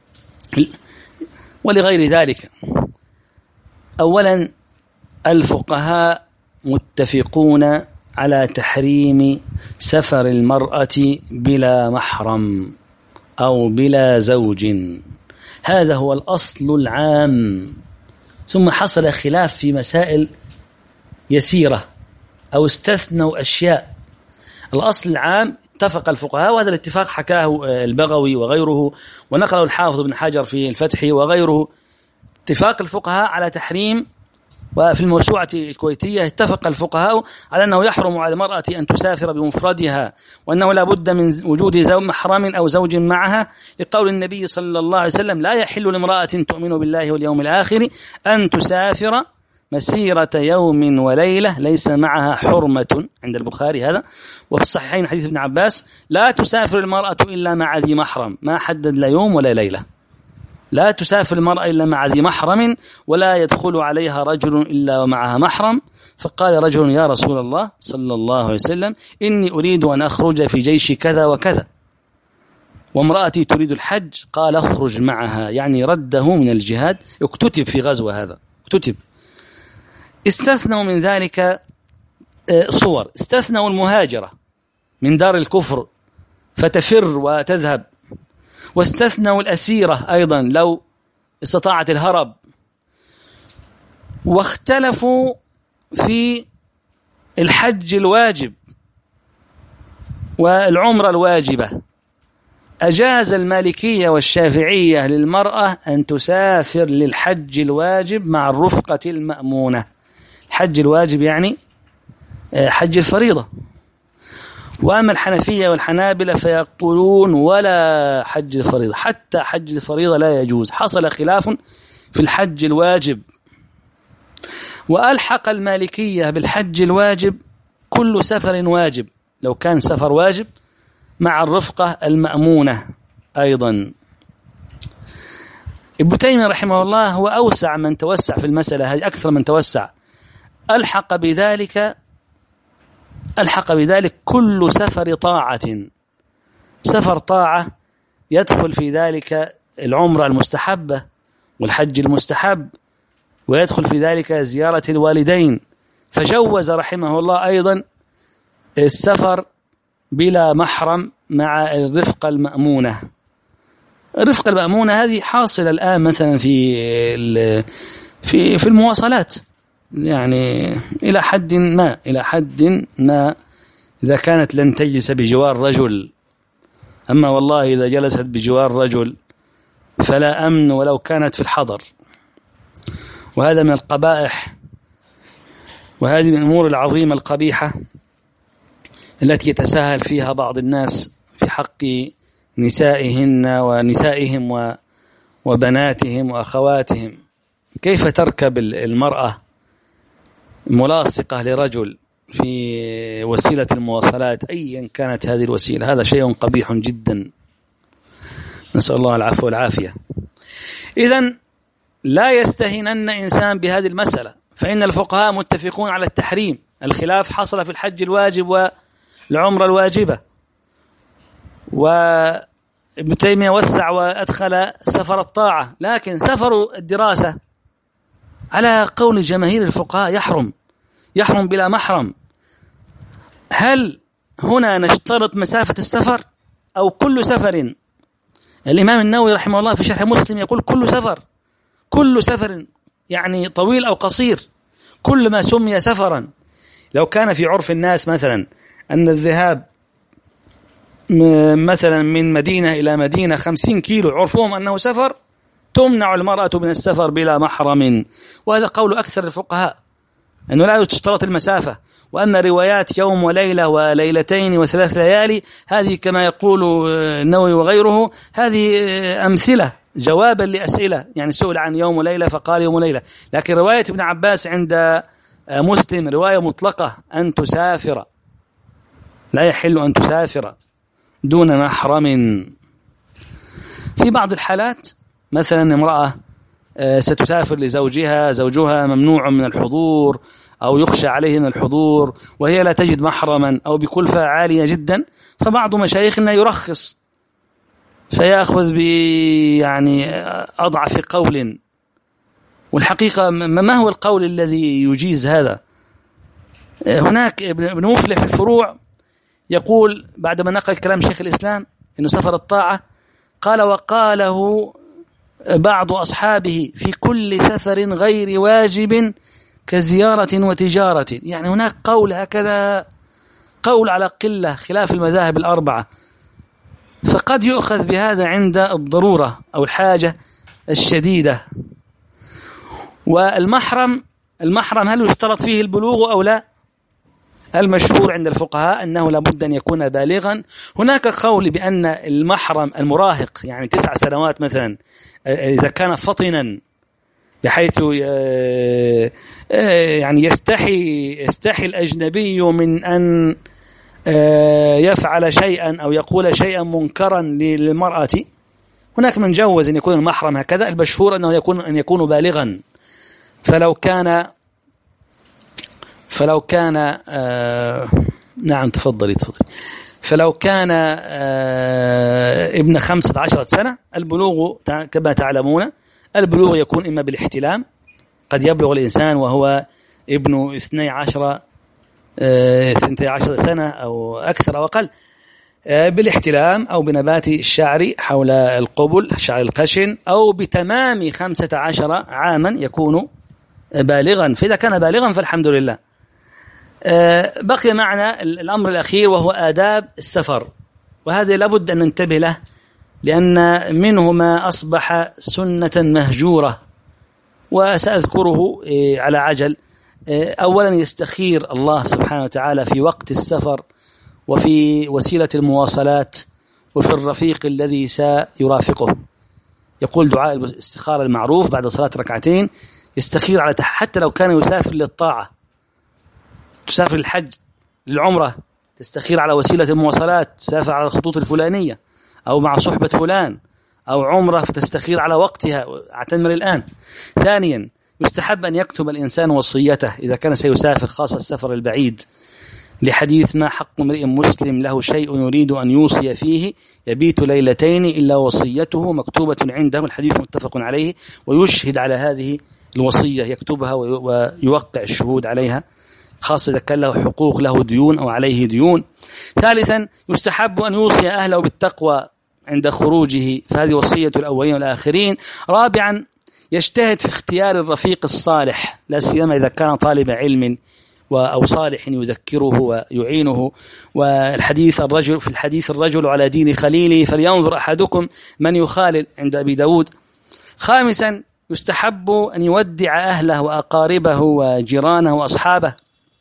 ولغير ذلك. أولا، الفقهاء متفقون على تحريم سفر المرأة بلا محرم أو بلا زوج، هذا هو الأصل العام. ثم حصل خلاف في مسائل يسيرة أو استثنوا أشياء. الأصل العام اتفق الفقهاء، وهذا الاتفاق حكاه البغوي وغيره، ونقله الحافظ بن حجر في الفتح وغيره. اتفاق الفقهاء على تحريم. وفي الموسوعة الكويتية اتفق الفقهاء على أنه يحرم على المرأة أن تسافر بمفردها، وأنه لا بد من وجود محرم أو زوج معها، لقول النبي صلى الله عليه وسلم: لا يحل لامرأة تؤمن بالله واليوم الآخر أن تسافر مسيرة يوم وليلة ليس معها حرمة، عند البخاري هذا. وفي الصحيحين حديث ابن عباس: لا تسافر المرأة إلا مع ذي محرم، ما حدد لا يوم ولا ليلة. لا تسافر المرأة إلا مع ذي محرم، ولا يدخل عليها رجل إلا ومعها محرم. فقال رجل: يا رسول الله صلى الله عليه وسلم، إني أريد أن أخرج في جيش كذا وكذا، وامرأتي تريد الحج. قال: اخرج معها، يعني رده من الجهاد. اكتتب في غزوة هذا، اكتتب. استثنوا من ذلك صور، استثنوا المهاجرة من دار الكفر فتفر وتذهب، واستثنوا الأسيرة أيضا لو استطاعت الهرب. واختلفوا في الحج الواجب والعمرة الواجبة. أجاز المالكية والشافعية للمرأة أن تسافر للحج الواجب مع الرفقة المأمونة. الحج الواجب يعني حج الفريضة. وأما الحنفية والحنابلة فيقولون ولا حج الفريضة، حتى حج الفريضة لا يجوز. حصل خلاف في الحج الواجب. وألحق المالكية بالحج الواجب كل سفر واجب، لو كان سفر واجب، مع الرفقة المأمونة أيضا. ابن تيمية رحمه الله هو أوسع من توسع في المسألة هذه، أكثر من توسع. ألحق بذلك كل سفر طاعة. سفر طاعة يدخل في ذلك العمرة المستحبة والحج المستحب، ويدخل في ذلك زيارة الوالدين. فجوز رحمه الله أيضا السفر بلا محرم مع الرفقة المأمونة. الرفقة المأمونة هذه حاصلة الآن مثلا في في المواصلات، يعني إلى حد ما إذا كانت لن تجلس بجوار رجل. أما والله إذا جلست بجوار رجل فلا أمن ولو كانت في الحضر. وهذا من القبائح، وهذه من الأمور العظيمة القبيحة التي يتساهل فيها بعض الناس في حق نسائهن ونسائهم وبناتهم وأخواتهم. كيف تركب المرأة ملاصقة لرجل في وسيلة المواصلات أيا كانت هذه الوسيلة؟ هذا شيء قبيح جدا، نسأل الله العفو والعافية. إذن لا يستهينن إنسان بهذه المسألة، فإن الفقهاء متفقون على التحريم. الخلاف حصل في الحج الواجب والعمرة الواجبة، وابن تيمية وسع وأدخل سفر الطاعة، لكن سفر الدراسة على قول جماهير الفقهاء يحرم بلا محرم. هل هنا نشترط مسافة السفر أو كل سفر؟ الإمام النووي رحمه الله في شرح مسلم يقول كل سفر، يعني طويل أو قصير، كل ما سمي سفرا. لو كان في عرف الناس مثلا أن الذهاب مثلا من مدينة إلى مدينة 50 كيلو عرفهم أنه سفر، تمنع المرأة من السفر بلا محرم. وهذا قول أكثر الفقهاء أنه لا تشترط المسافة، وأن روايات يوم وليلة وليلتين و3 ليالي هذه كما يقول النووي وغيره هذه أمثلة جوابا لأسئلة، يعني سئل عن يوم وليلة فقال يوم وليلة. لكن رواية ابن عباس عند مسلم رواية مطلقة، أن تسافر، لا يحل أن تسافر دون محرم. في بعض الحالات مثلا امرأة ستسافر زوجها ممنوع من الحضور أو يخشى عليه من الحضور وهي لا تجد محرما أو بكلفة عالية جدا، فبعض مشايخنا يرخص فيأخذ يعني أضعف قول. والحقيقة ما هو القول الذي يجيز هذا؟ هناك ابن مفلح في الفروع يقول بعدما نقل كلام شيخ الإسلام إنه سفر الطاعة قال: وقاله بعض أصحابه في كل سفر غير واجب كزيارة وتجارة. يعني هناك قول هكذا، قول على قلة خلاف المذاهب الأربعة، فقد يؤخذ بهذا عند الضرورة أو الحاجة الشديدة. والمحرم هل يشترط فيه البلوغ أو لا؟ المشهور عند الفقهاء أنه لابد أن يكون بالغا. هناك قول بأن المحرم المراهق يعني 9 سنوات مثلا إذا كان فطنا بحيث يعني يستحي الأجنبي من أن يفعل شيئا أو يقول شيئا منكرا للمرأة، هناك من جوز أن يكون المحرم هكذا. المشهور أنه يكون بالغا. فلو كان نعم تفضلي. فلو كان ابن 15 سنة، البلوغ كما تعلمون البلوغ يكون إما بالاحتلام، قد يبلغ الإنسان وهو ابن 12 سنة أو أكثر أو أقل بالاحتلام، أو بنبات الشعر حول القبل شعر الخشن، أو بتمام 15 عاما يكون بالغا. فإذا كان بالغا فالحمد لله. بقي معنا الأمر الأخير وهو آداب السفر، وهذا لابد أن ننتبه له لأن منه ما أصبح سنة مهجورة، وسأذكره على عجل. أولا يستخير الله سبحانه وتعالى في وقت السفر وفي وسيلة المواصلات وفي الرفيق الذي سيرافقه. يقول دعاء الاستخارة المعروف بعد صلاة ركعتين، يستخير على حتى لو كان يسافر للطاعة، تسافر الحج للعمرة تستخير على وسيلة المواصلات، تسافر على الخطوط الفلانية أو مع صحبة فلان، أو عمرة فتستخير على وقتها، اعتمر الآن. ثانيا يستحب أن يكتب الإنسان وصيته إذا كان سيسافر، خاصة السفر البعيد، لحديث: ما حق امرئ مسلم له شيء يريد أن يوصي فيه يبيت ليلتين إلا وصيته مكتوبة عنده. الحديث متفق عليه. ويشهد على هذه الوصية، يكتبها ويوقع الشهود عليها، خاصة إذا كان له حقوق، له ديون أو عليه ديون. ثالثا يستحب أن يوصي أهله بالتقوى عند خروجه، فهذه وصية الأولين والآخرين. رابعا يجتهد في اختيار الرفيق الصالح، لا سيما إذا كان طالب علم أو صالح يذكره ويعينه. والحديث الرجل على دين خليله فلينظر أحدكم من يخالل عند أبي داود. خامسا يستحب أن يودع أهله وأقاربه وجيرانه وأصحابه.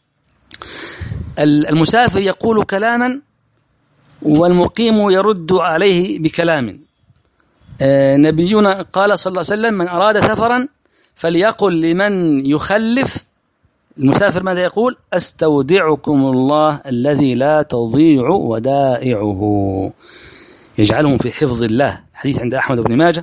المسافر يقول كلاما والمقيم يرد عليه بكلام. نبينا قال صلى الله عليه وسلم: من أراد سفرا فليقل لمن يخلف المسافر ماذا يقول؟ أستودعكم الله الذي لا تضيع ودائعه، يجعلهم في حفظ الله. حديث عند أحمد بن ماجه.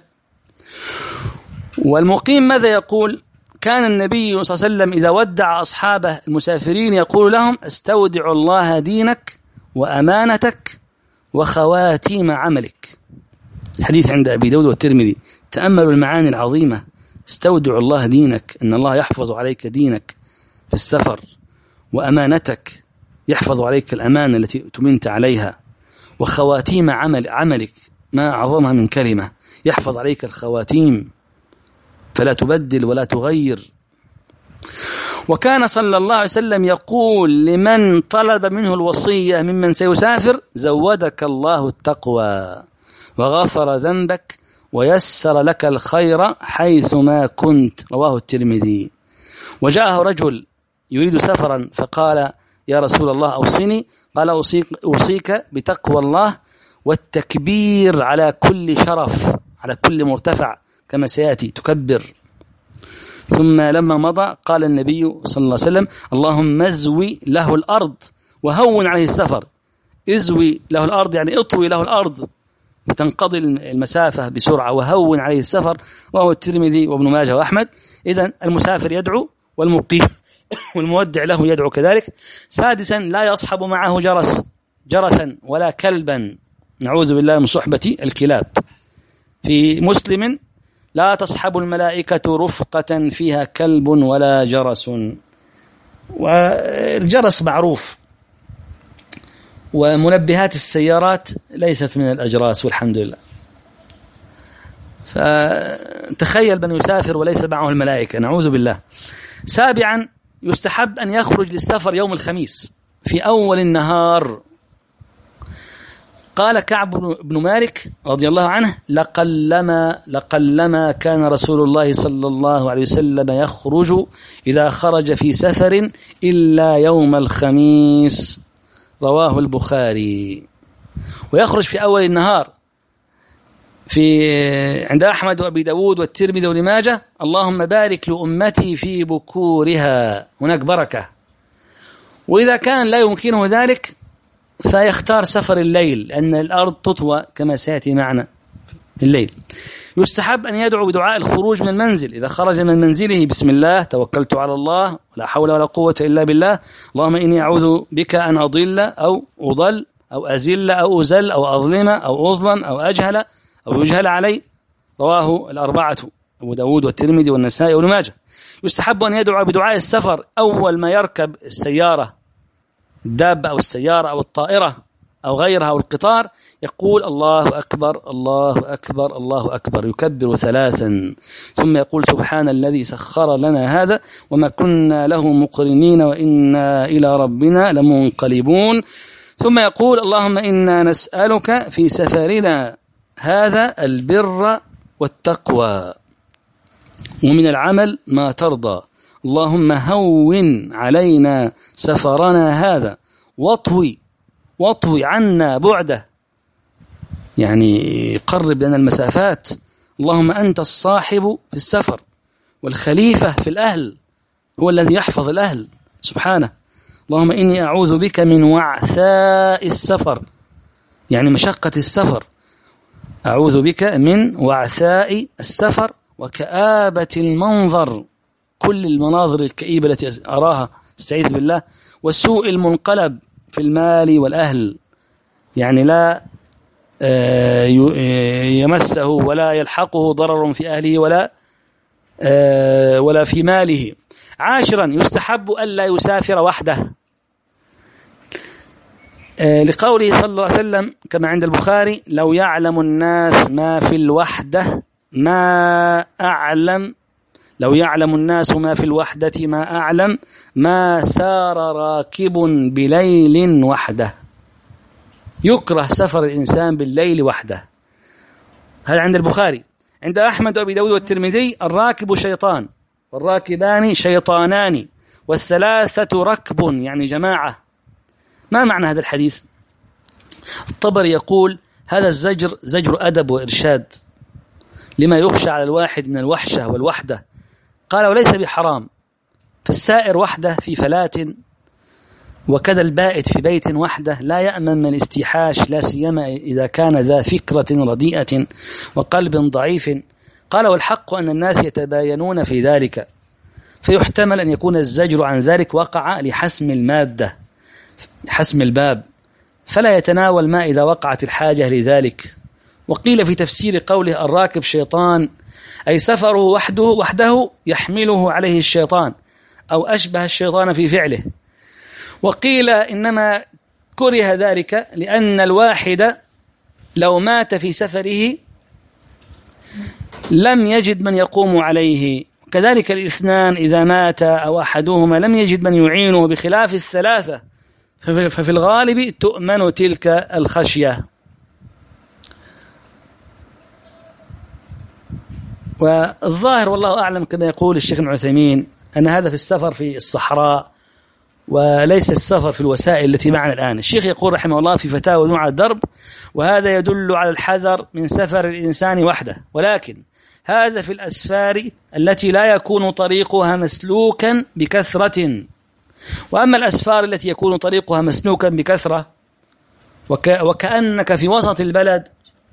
والمقيم ماذا يقول؟ كان النبي صلى الله عليه وسلم إذا ودع أصحابه المسافرين يقول لهم: استودع الله دينك وأمانتك وخواتيم عملك. حديث عند أبي داود والترمذي. تأملوا المعاني العظيمة. استودع الله دينك، إن الله يحفظ عليك دينك في السفر، وأمانتك يحفظ عليك الأمانة التي تمنت عليها، وخواتيم عملك، ما أعظمها من كلمة، يحفظ عليك الخواتيم فلا تبدل ولا تغير. وكان صلى الله عليه وسلم يقول لمن طلب منه الوصية ممن سيسافر: زودك الله التقوى وغفر ذنبك ويسر لك الخير حيثما كنت. رواه الترمذي. وجاءه رجل يريد سفرا فقال: يا رسول الله أوصني. قال: أوصيك بتقوى الله والتكبير على كل شرف، على كل مرتفع، كما سيأتي تكبر. ثم لما مضى قال النبي صلى الله عليه وسلم: اللهم ازوي له الأرض وهون عليه السفر. ازوي له الأرض يعني اطوي له الأرض فتنقضي المسافة بسرعة، وهون عليه السفر. وهو الترمذي وابن ماجه وأحمد. إذن المسافر يدعو والمقيم والمودع له يدعو كذلك. سادسا لا يصحب معه جرسا ولا كلبا، نعوذ بالله من صحبة الكلاب. في مسلم: لا تصحب الملائكة رفقة فيها كلب ولا جرس. والجرس معروف، ومنبهات السيارات ليست من الأجراس والحمد لله. فتخيل من يسافر وليس معه الملائكة، نعوذ بالله. سابعا يستحب أن يخرج للسفر يوم الخميس في أول النهار. قال كعب بن مالك رضي الله عنه: لقلما كان رسول الله صلى الله عليه وسلم يخرج إذا خرج في سفر إلا يوم الخميس. رواه البخاري. ويخرج في أول النهار عند أحمد وأبي داود والترمذي وابن ماجه: اللهم بارك لأمتي في بكورها، هناك بركة. وإذا كان لا يمكنه ذلك فيختار سفر الليل، لأن الأرض تطوى كما سيأتي معنا الليل. يستحب أن يدعو بدعاء الخروج من المنزل إذا خرج من منزله: بسم الله توكلت على الله ولا حول ولا قوة إلا بالله، اللهم إني أعوذ بك أن أضل أو أضل أو أزل أو أزل أو أظلم أو أظلم أو أجهل أو يجهل علي. رواه الأربعة: أبو داود والترمذي والنسائي وابن ماجه. يستحب أن يدعو بدعاء السفر أول ما يركب السيارة، الدابة أو السيارة أو الطائرة أو غيرها أو القطار، يقول: الله أكبر الله أكبر الله أكبر، يكبر 3، ثم يقول: سبحان الذي سخر لنا هذا وما كنا له مقرنين وإنا إلى ربنا لمنقلبون. ثم يقول: اللهم إنا نسألك في سفرنا هذا البر والتقوى ومن العمل ما ترضى، اللهم هون علينا سفرنا هذا واطوي عنا بعده، يعني قرب لنا المسافات. اللهم أنت الصاحب في السفر والخليفة في الأهل، هو الذي يحفظ الأهل سبحانه. اللهم إني أعوذ بك من وعثاء السفر، يعني مشقة السفر. أعوذ بك من وعثاء السفر وكآبة المنظر، كل المناظر الكئيبة التي أراها استعيذ بالله، وسوء المنقلب في المال والأهل، يعني لا يمسه ولا يلحقه ضرر في أهله ولا في ماله. عاشرا يستحب ألا يسافر وحده، لقوله صلى الله عليه وسلم كما عند البخاري: لو يعلم الناس ما في الوحدة ما أعلم، لو يعلم الناس ما في الوحدة ما أعلم، ما سار راكب بليل وحده. يكره سفر الإنسان بالليل وحده. هذا عند البخاري. عند أحمد وأبي داود والترمذي: الراكب شيطان والراكبان شيطانان والثلاثة ركب، يعني جماعة. ما معنى هذا الحديث؟ الطبري يقول: هذا الزجر زجر أدب وإرشاد لما يخشى على الواحد من الوحشة والوحدة. قال: وليس بحرام، فالسائر وحده في فلاة، وكذا البائت في بيت وحده لا يأمن من الاستيحاش، لا سيما إذا كان ذا فكرة رديئة وقلب ضعيف. قال: والحق أن الناس يتباينون في ذلك، فيحتمل أن يكون الزجر عن ذلك وقع لحسم المادة، حسم الباب، فلا يتناول ما إذا وقعت الحاجة لذلك. وقيل في تفسير قوله الراكب شيطان أي سفره وحده يحمله عليه الشيطان، أو أشبه الشيطان في فعله. وقيل إنما كره ذلك لأن الواحد لو مات في سفره لم يجد من يقوم عليه، كذلك الاثنان إذا مات أو أحدهما لم يجد من يعينه، بخلاف الثلاثة ففي الغالب تؤمن تلك الخشية. والظاهر والله أعلم كما يقول الشيخ ابن عثيمين أن هذا في السفر في الصحراء وليس السفر في الوسائل التي معنا الآن. الشيخ يقول رحمه الله في فتاوى نوع الدرب: وهذا يدل على الحذر من سفر الإنسان وحده، ولكن هذا في الأسفار التي لا يكون طريقها مسلوكا بكثرة. وأما الأسفار التي يكون طريقها مسلوكا بكثرة وكأنك في وسط البلد،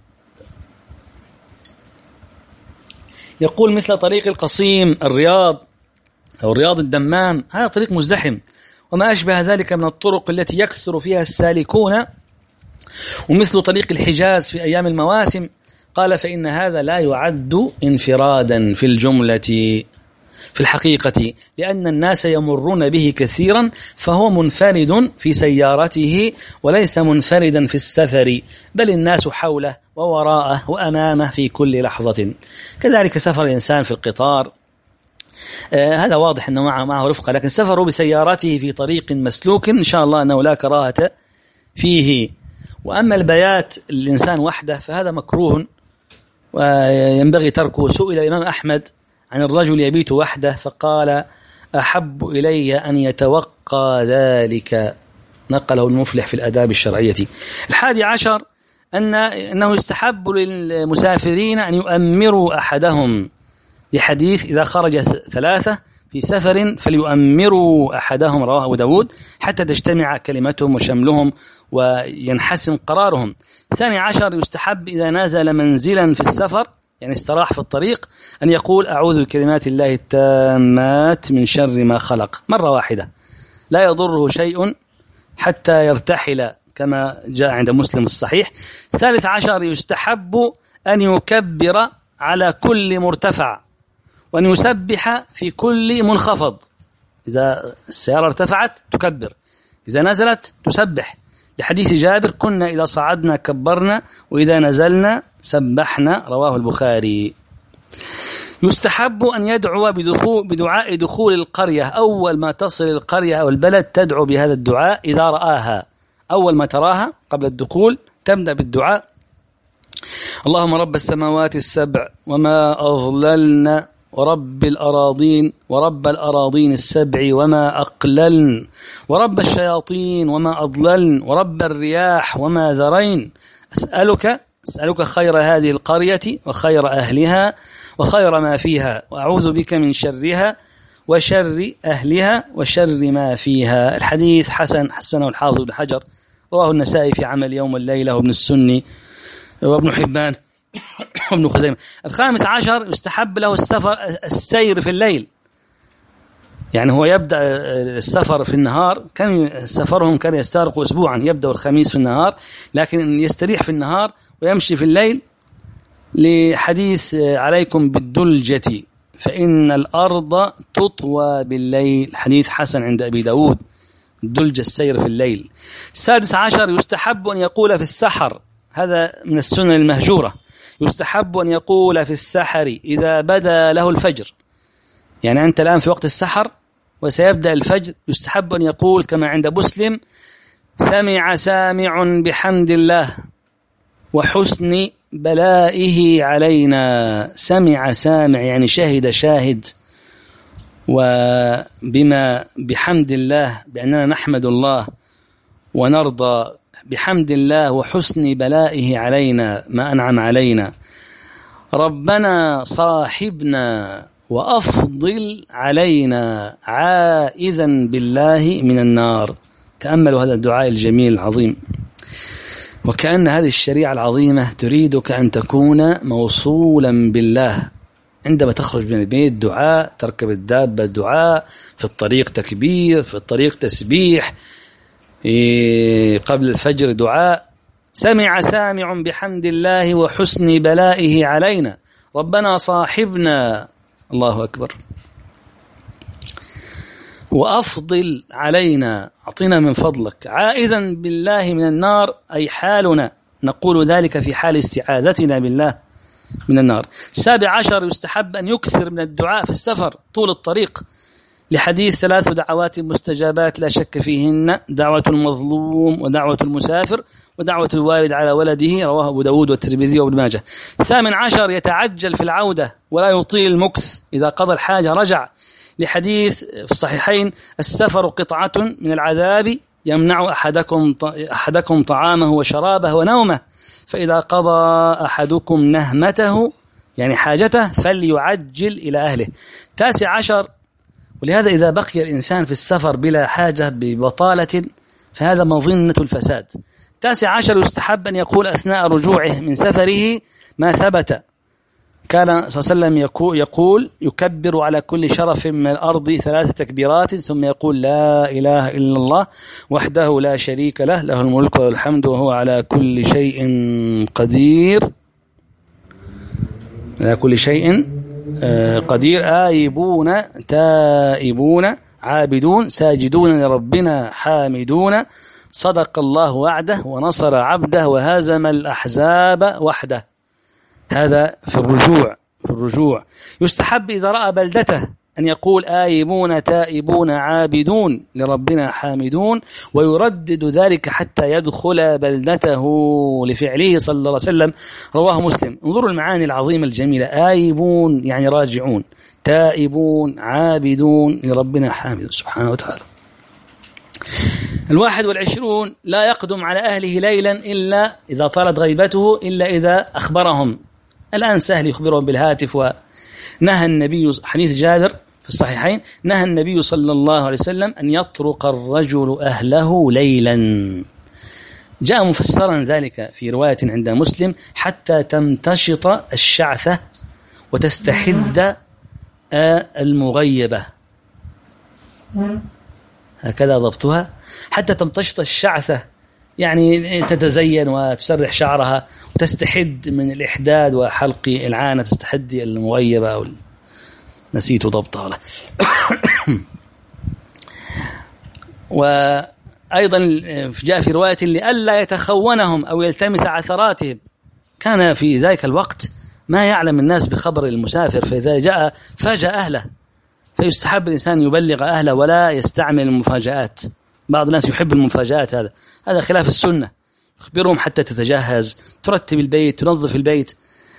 يقول مثل طريق القصيم الرياض أو الرياض الدمام، هذا طريق مزدحم، وما أشبه ذلك من الطرق التي يكثر فيها السالكون، ومثل طريق الحجاز في أيام المواسم. قال: فإن هذا لا يعد انفرادا في الجملة في الحقيقة، لأن الناس يمرون به كثيرا، فهو منفرد في سيارته وليس منفردا في السفر، بل الناس حوله ووراءه وأمامه في كل لحظة. كذلك سفر الإنسان في القطار، هذا واضح أنه معه رفقة، لكن سفره بسيارته في طريق مسلوك إن شاء الله أنه لا كراهة فيه. وأما البيات الإنسان وحده فهذا مكروه وينبغي تركه. سئل الإمام أحمد عن الرجل يبيت وحده فقال: أحب إلي أن يتوقى ذلك، نقله المفلح في الآداب الشرعية. 11 أنه يستحب للمسافرين أن يؤمروا أحدهم، لحديث إذا خرج 3 في سفر فليؤمروا أحدهم، رواه أبو داود، حتى تجتمع كلمتهم وشملهم وينحسم قرارهم. 12 يستحب إذا نزل منزلا في السفر، يعني استراح في الطريق، أن يقول: أعوذ بكلمات الله التامات من شر ما خلق، مرة واحدة، لا يضره شيء حتى يرتحل، كما جاء عند مسلم الصحيح. 13 يستحب أن يكبر على كل مرتفع، وأن يسبح في كل منخفض. إذا السيارة ارتفعت تكبر، إذا نزلت تسبح، لحديث جابر: كنا إذا صعدنا كبرنا وإذا نزلنا سبحنا، رواه البخاري. يستحب أن يدعو بدعاء دخول القرية، أول ما تصل القرية أو البلد تدعو بهذا الدعاء إذا رآها، أول ما تراها قبل الدخول تبدأ بالدعاء: اللهم رب السماوات السبع وما أضللن، ورب الأراضين ورب الأراضين السبع وما أقللن، ورب الشياطين وما أضللن، ورب الرياح وما ذرين، أسألك خير هذه القرية وخير أهلها وخير ما فيها، وأعوذ بك من شرها وشر أهلها وشر ما فيها. الحديث حسنه الحافظ بن حجر، رواه النسائي في عمل يوم الليلة، وابن السني، وابن حبان، وابن خزيمة. 15 يستحب له السير في الليل، يعني هو يبدأ السفر في النهار، سفرهم كان يستغرق أسبوعا، يبدأ الخميس في النهار لكن يستريح في النهار ويمشي في الليل، لحديث عليكم بالدلجة فإن الأرض تطوى بالليل، حديث حسن عند أبي داود، الدلجة السير في الليل. 16 يستحب أن يقول في السحر، هذا من السنن المهجورة، يستحب أن يقول في السحر إذا بدا له الفجر، يعني أنت الآن في وقت السحر وسيبدأ الفجر، يستحب أن يقول كما عند مسلم: سمع سامع بحمد الله وحسن بلائه علينا. سمع سامع يعني شهد شاهد، وبما بحمد الله بأننا نحمد الله ونرضى بحمد الله وحسن بلائه علينا ما أنعم علينا. ربنا صاحبنا وأفضل علينا عائذا بالله من النار. تأملوا هذا الدعاء الجميل العظيم، وكأن هذه الشريعة العظيمة تريدك أن تكون موصولا بالله. عندما تخرج من البيت دعاء، تركب الدابة دعاء، في الطريق تكبير، في الطريق تسبيح، قبل الفجر دعاء. سمع سامع بحمد الله وحسن بلائه علينا، ربنا صاحبنا، الله أكبر، وأفضل علينا، أعطنا من فضلك، عائذا بالله من النار، أي حالنا، نقول ذلك في حال استعاذتنا بالله من النار. 17 يستحب أن يكثر من الدعاء في السفر طول الطريق، لحديث 3 دعوات مستجابات لا شك فيهن: دعوة المظلوم ودعوة المسافر ودعوة الوالد على ولده، رواه أبو داود والترمذي وابن ماجه. 18 يتعجل في العودة ولا يطيل المكث، إذا قضى الحاجة رجع، لحديث في الصحيحين: السفر قطعة من العذاب يمنع أحدكم طعامه وشرابه ونومه، فإذا قضى أحدكم نهمته يعني حاجته فليعجل إلى أهله. 19 ولهذا إذا بقي الإنسان في السفر بلا حاجة ببطالة فهذا مظنة الفساد. 19 يستحب أن يقول أثناء رجوعه من سفره ما ثبت، كان صلى الله عليه وسلم يقول: يكبر على كل شرف من الأرض 3 تكبيرات ثم يقول: لا إله إلا الله وحده لا شريك له، له الملك وله الحمد وهو على كل شيء قدير، على كل شيء قدير، آيبون تائبون عابدون ساجدون لربنا حامدون، صدق الله وعده ونصر عبده وهزم الأحزاب وحده. هذا في الرجوع. يستحب إذا رأى بلدته أن يقول: آيبون تائبون عابدون لربنا حامدون، ويردد ذلك حتى يدخل بلدته لفعله صلى الله عليه وسلم، رواه مسلم. انظروا المعاني العظيمة الجميلة: آيبون يعني راجعون، تائبون، عابدون لربنا حامدون سبحانه وتعالى. 21 لا يقدم على أهله ليلا إلا إذا طالت غيبته، إلا إذا أخبرهم. الآن سهل يخبرهم بالهاتف. ونهى النبي، حديث جابر في الصحيحين، نهى النبي صلى الله عليه وسلم أن يطرق الرجل أهله ليلا، جاء مفسرا ذلك في رواية عند مسلم: حتى تمتشط الشعثة وتستحد المغيبة، هكذا ضبطها، حتى تمتشط الشعثة يعني تتزين وتسرح شعرها وتستحد من الإحداد وحلق العانة، تستحد المغيبة أو نسيت ضبطها. وأيضا جاء في رواية: لألا يتخونهم أو يلتمس عثراتهم، كان في ذلك الوقت ما يعلم الناس بخبر المسافر، فإذا جاء فاجأ أهله، فيستحب الإنسان يبلغ أهله ولا يستعمل المفاجآت. بعض الناس يحب المفاجآت، هذا خلاف السنة. يخبرهم حتى تتجهز، ترتب البيت، تنظف البيت.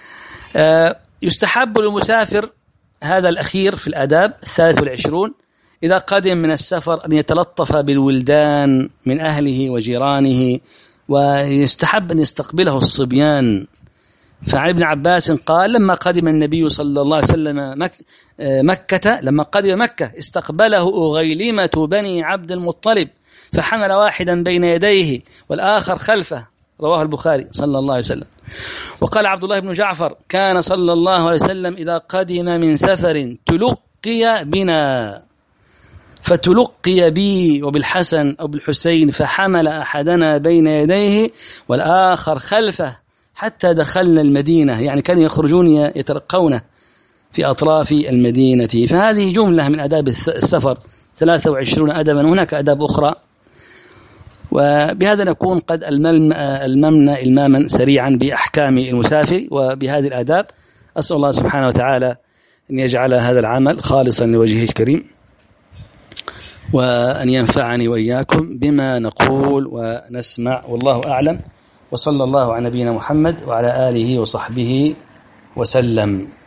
يستحب للمسافر، هذا الأخير في الآداب 23، إذا قدم من السفر أن يتلطف بالولدان من أهله وجيرانه، ويستحب أن يستقبله الصبيان. فعن ابن عباس قال: لما قدم النبي صلى الله عليه وسلم مكة، لما قدم مكة استقبله أغيلمة بني عبد المطلب، فحمل واحدا بين يديه والآخر خلفه، رواه البخاري صلى الله عليه وسلم. وقال عبد الله بن جعفر: كان صلى الله عليه وسلم إذا قدم من سفر تلقي بنا، فتلقي بي وبالحسن أو بالحسين، فحمل أحدنا بين يديه والآخر خلفه حتى دخلنا المدينة، يعني كانوا يخرجون يترقون في أطراف المدينة. فهذه جملة من أداب السفر 23 أدبا، وهناك أداب أخرى. وبهذا نكون قد الممنا إلماما سريعا بأحكام المسافر وبهذه الآداب. أسأل الله سبحانه وتعالى أن يجعل هذا العمل خالصا لوجهه الكريم، وأن ينفعني وإياكم بما نقول ونسمع، والله أعلم، وصلى الله على نبينا محمد وعلى آله وصحبه وسلم.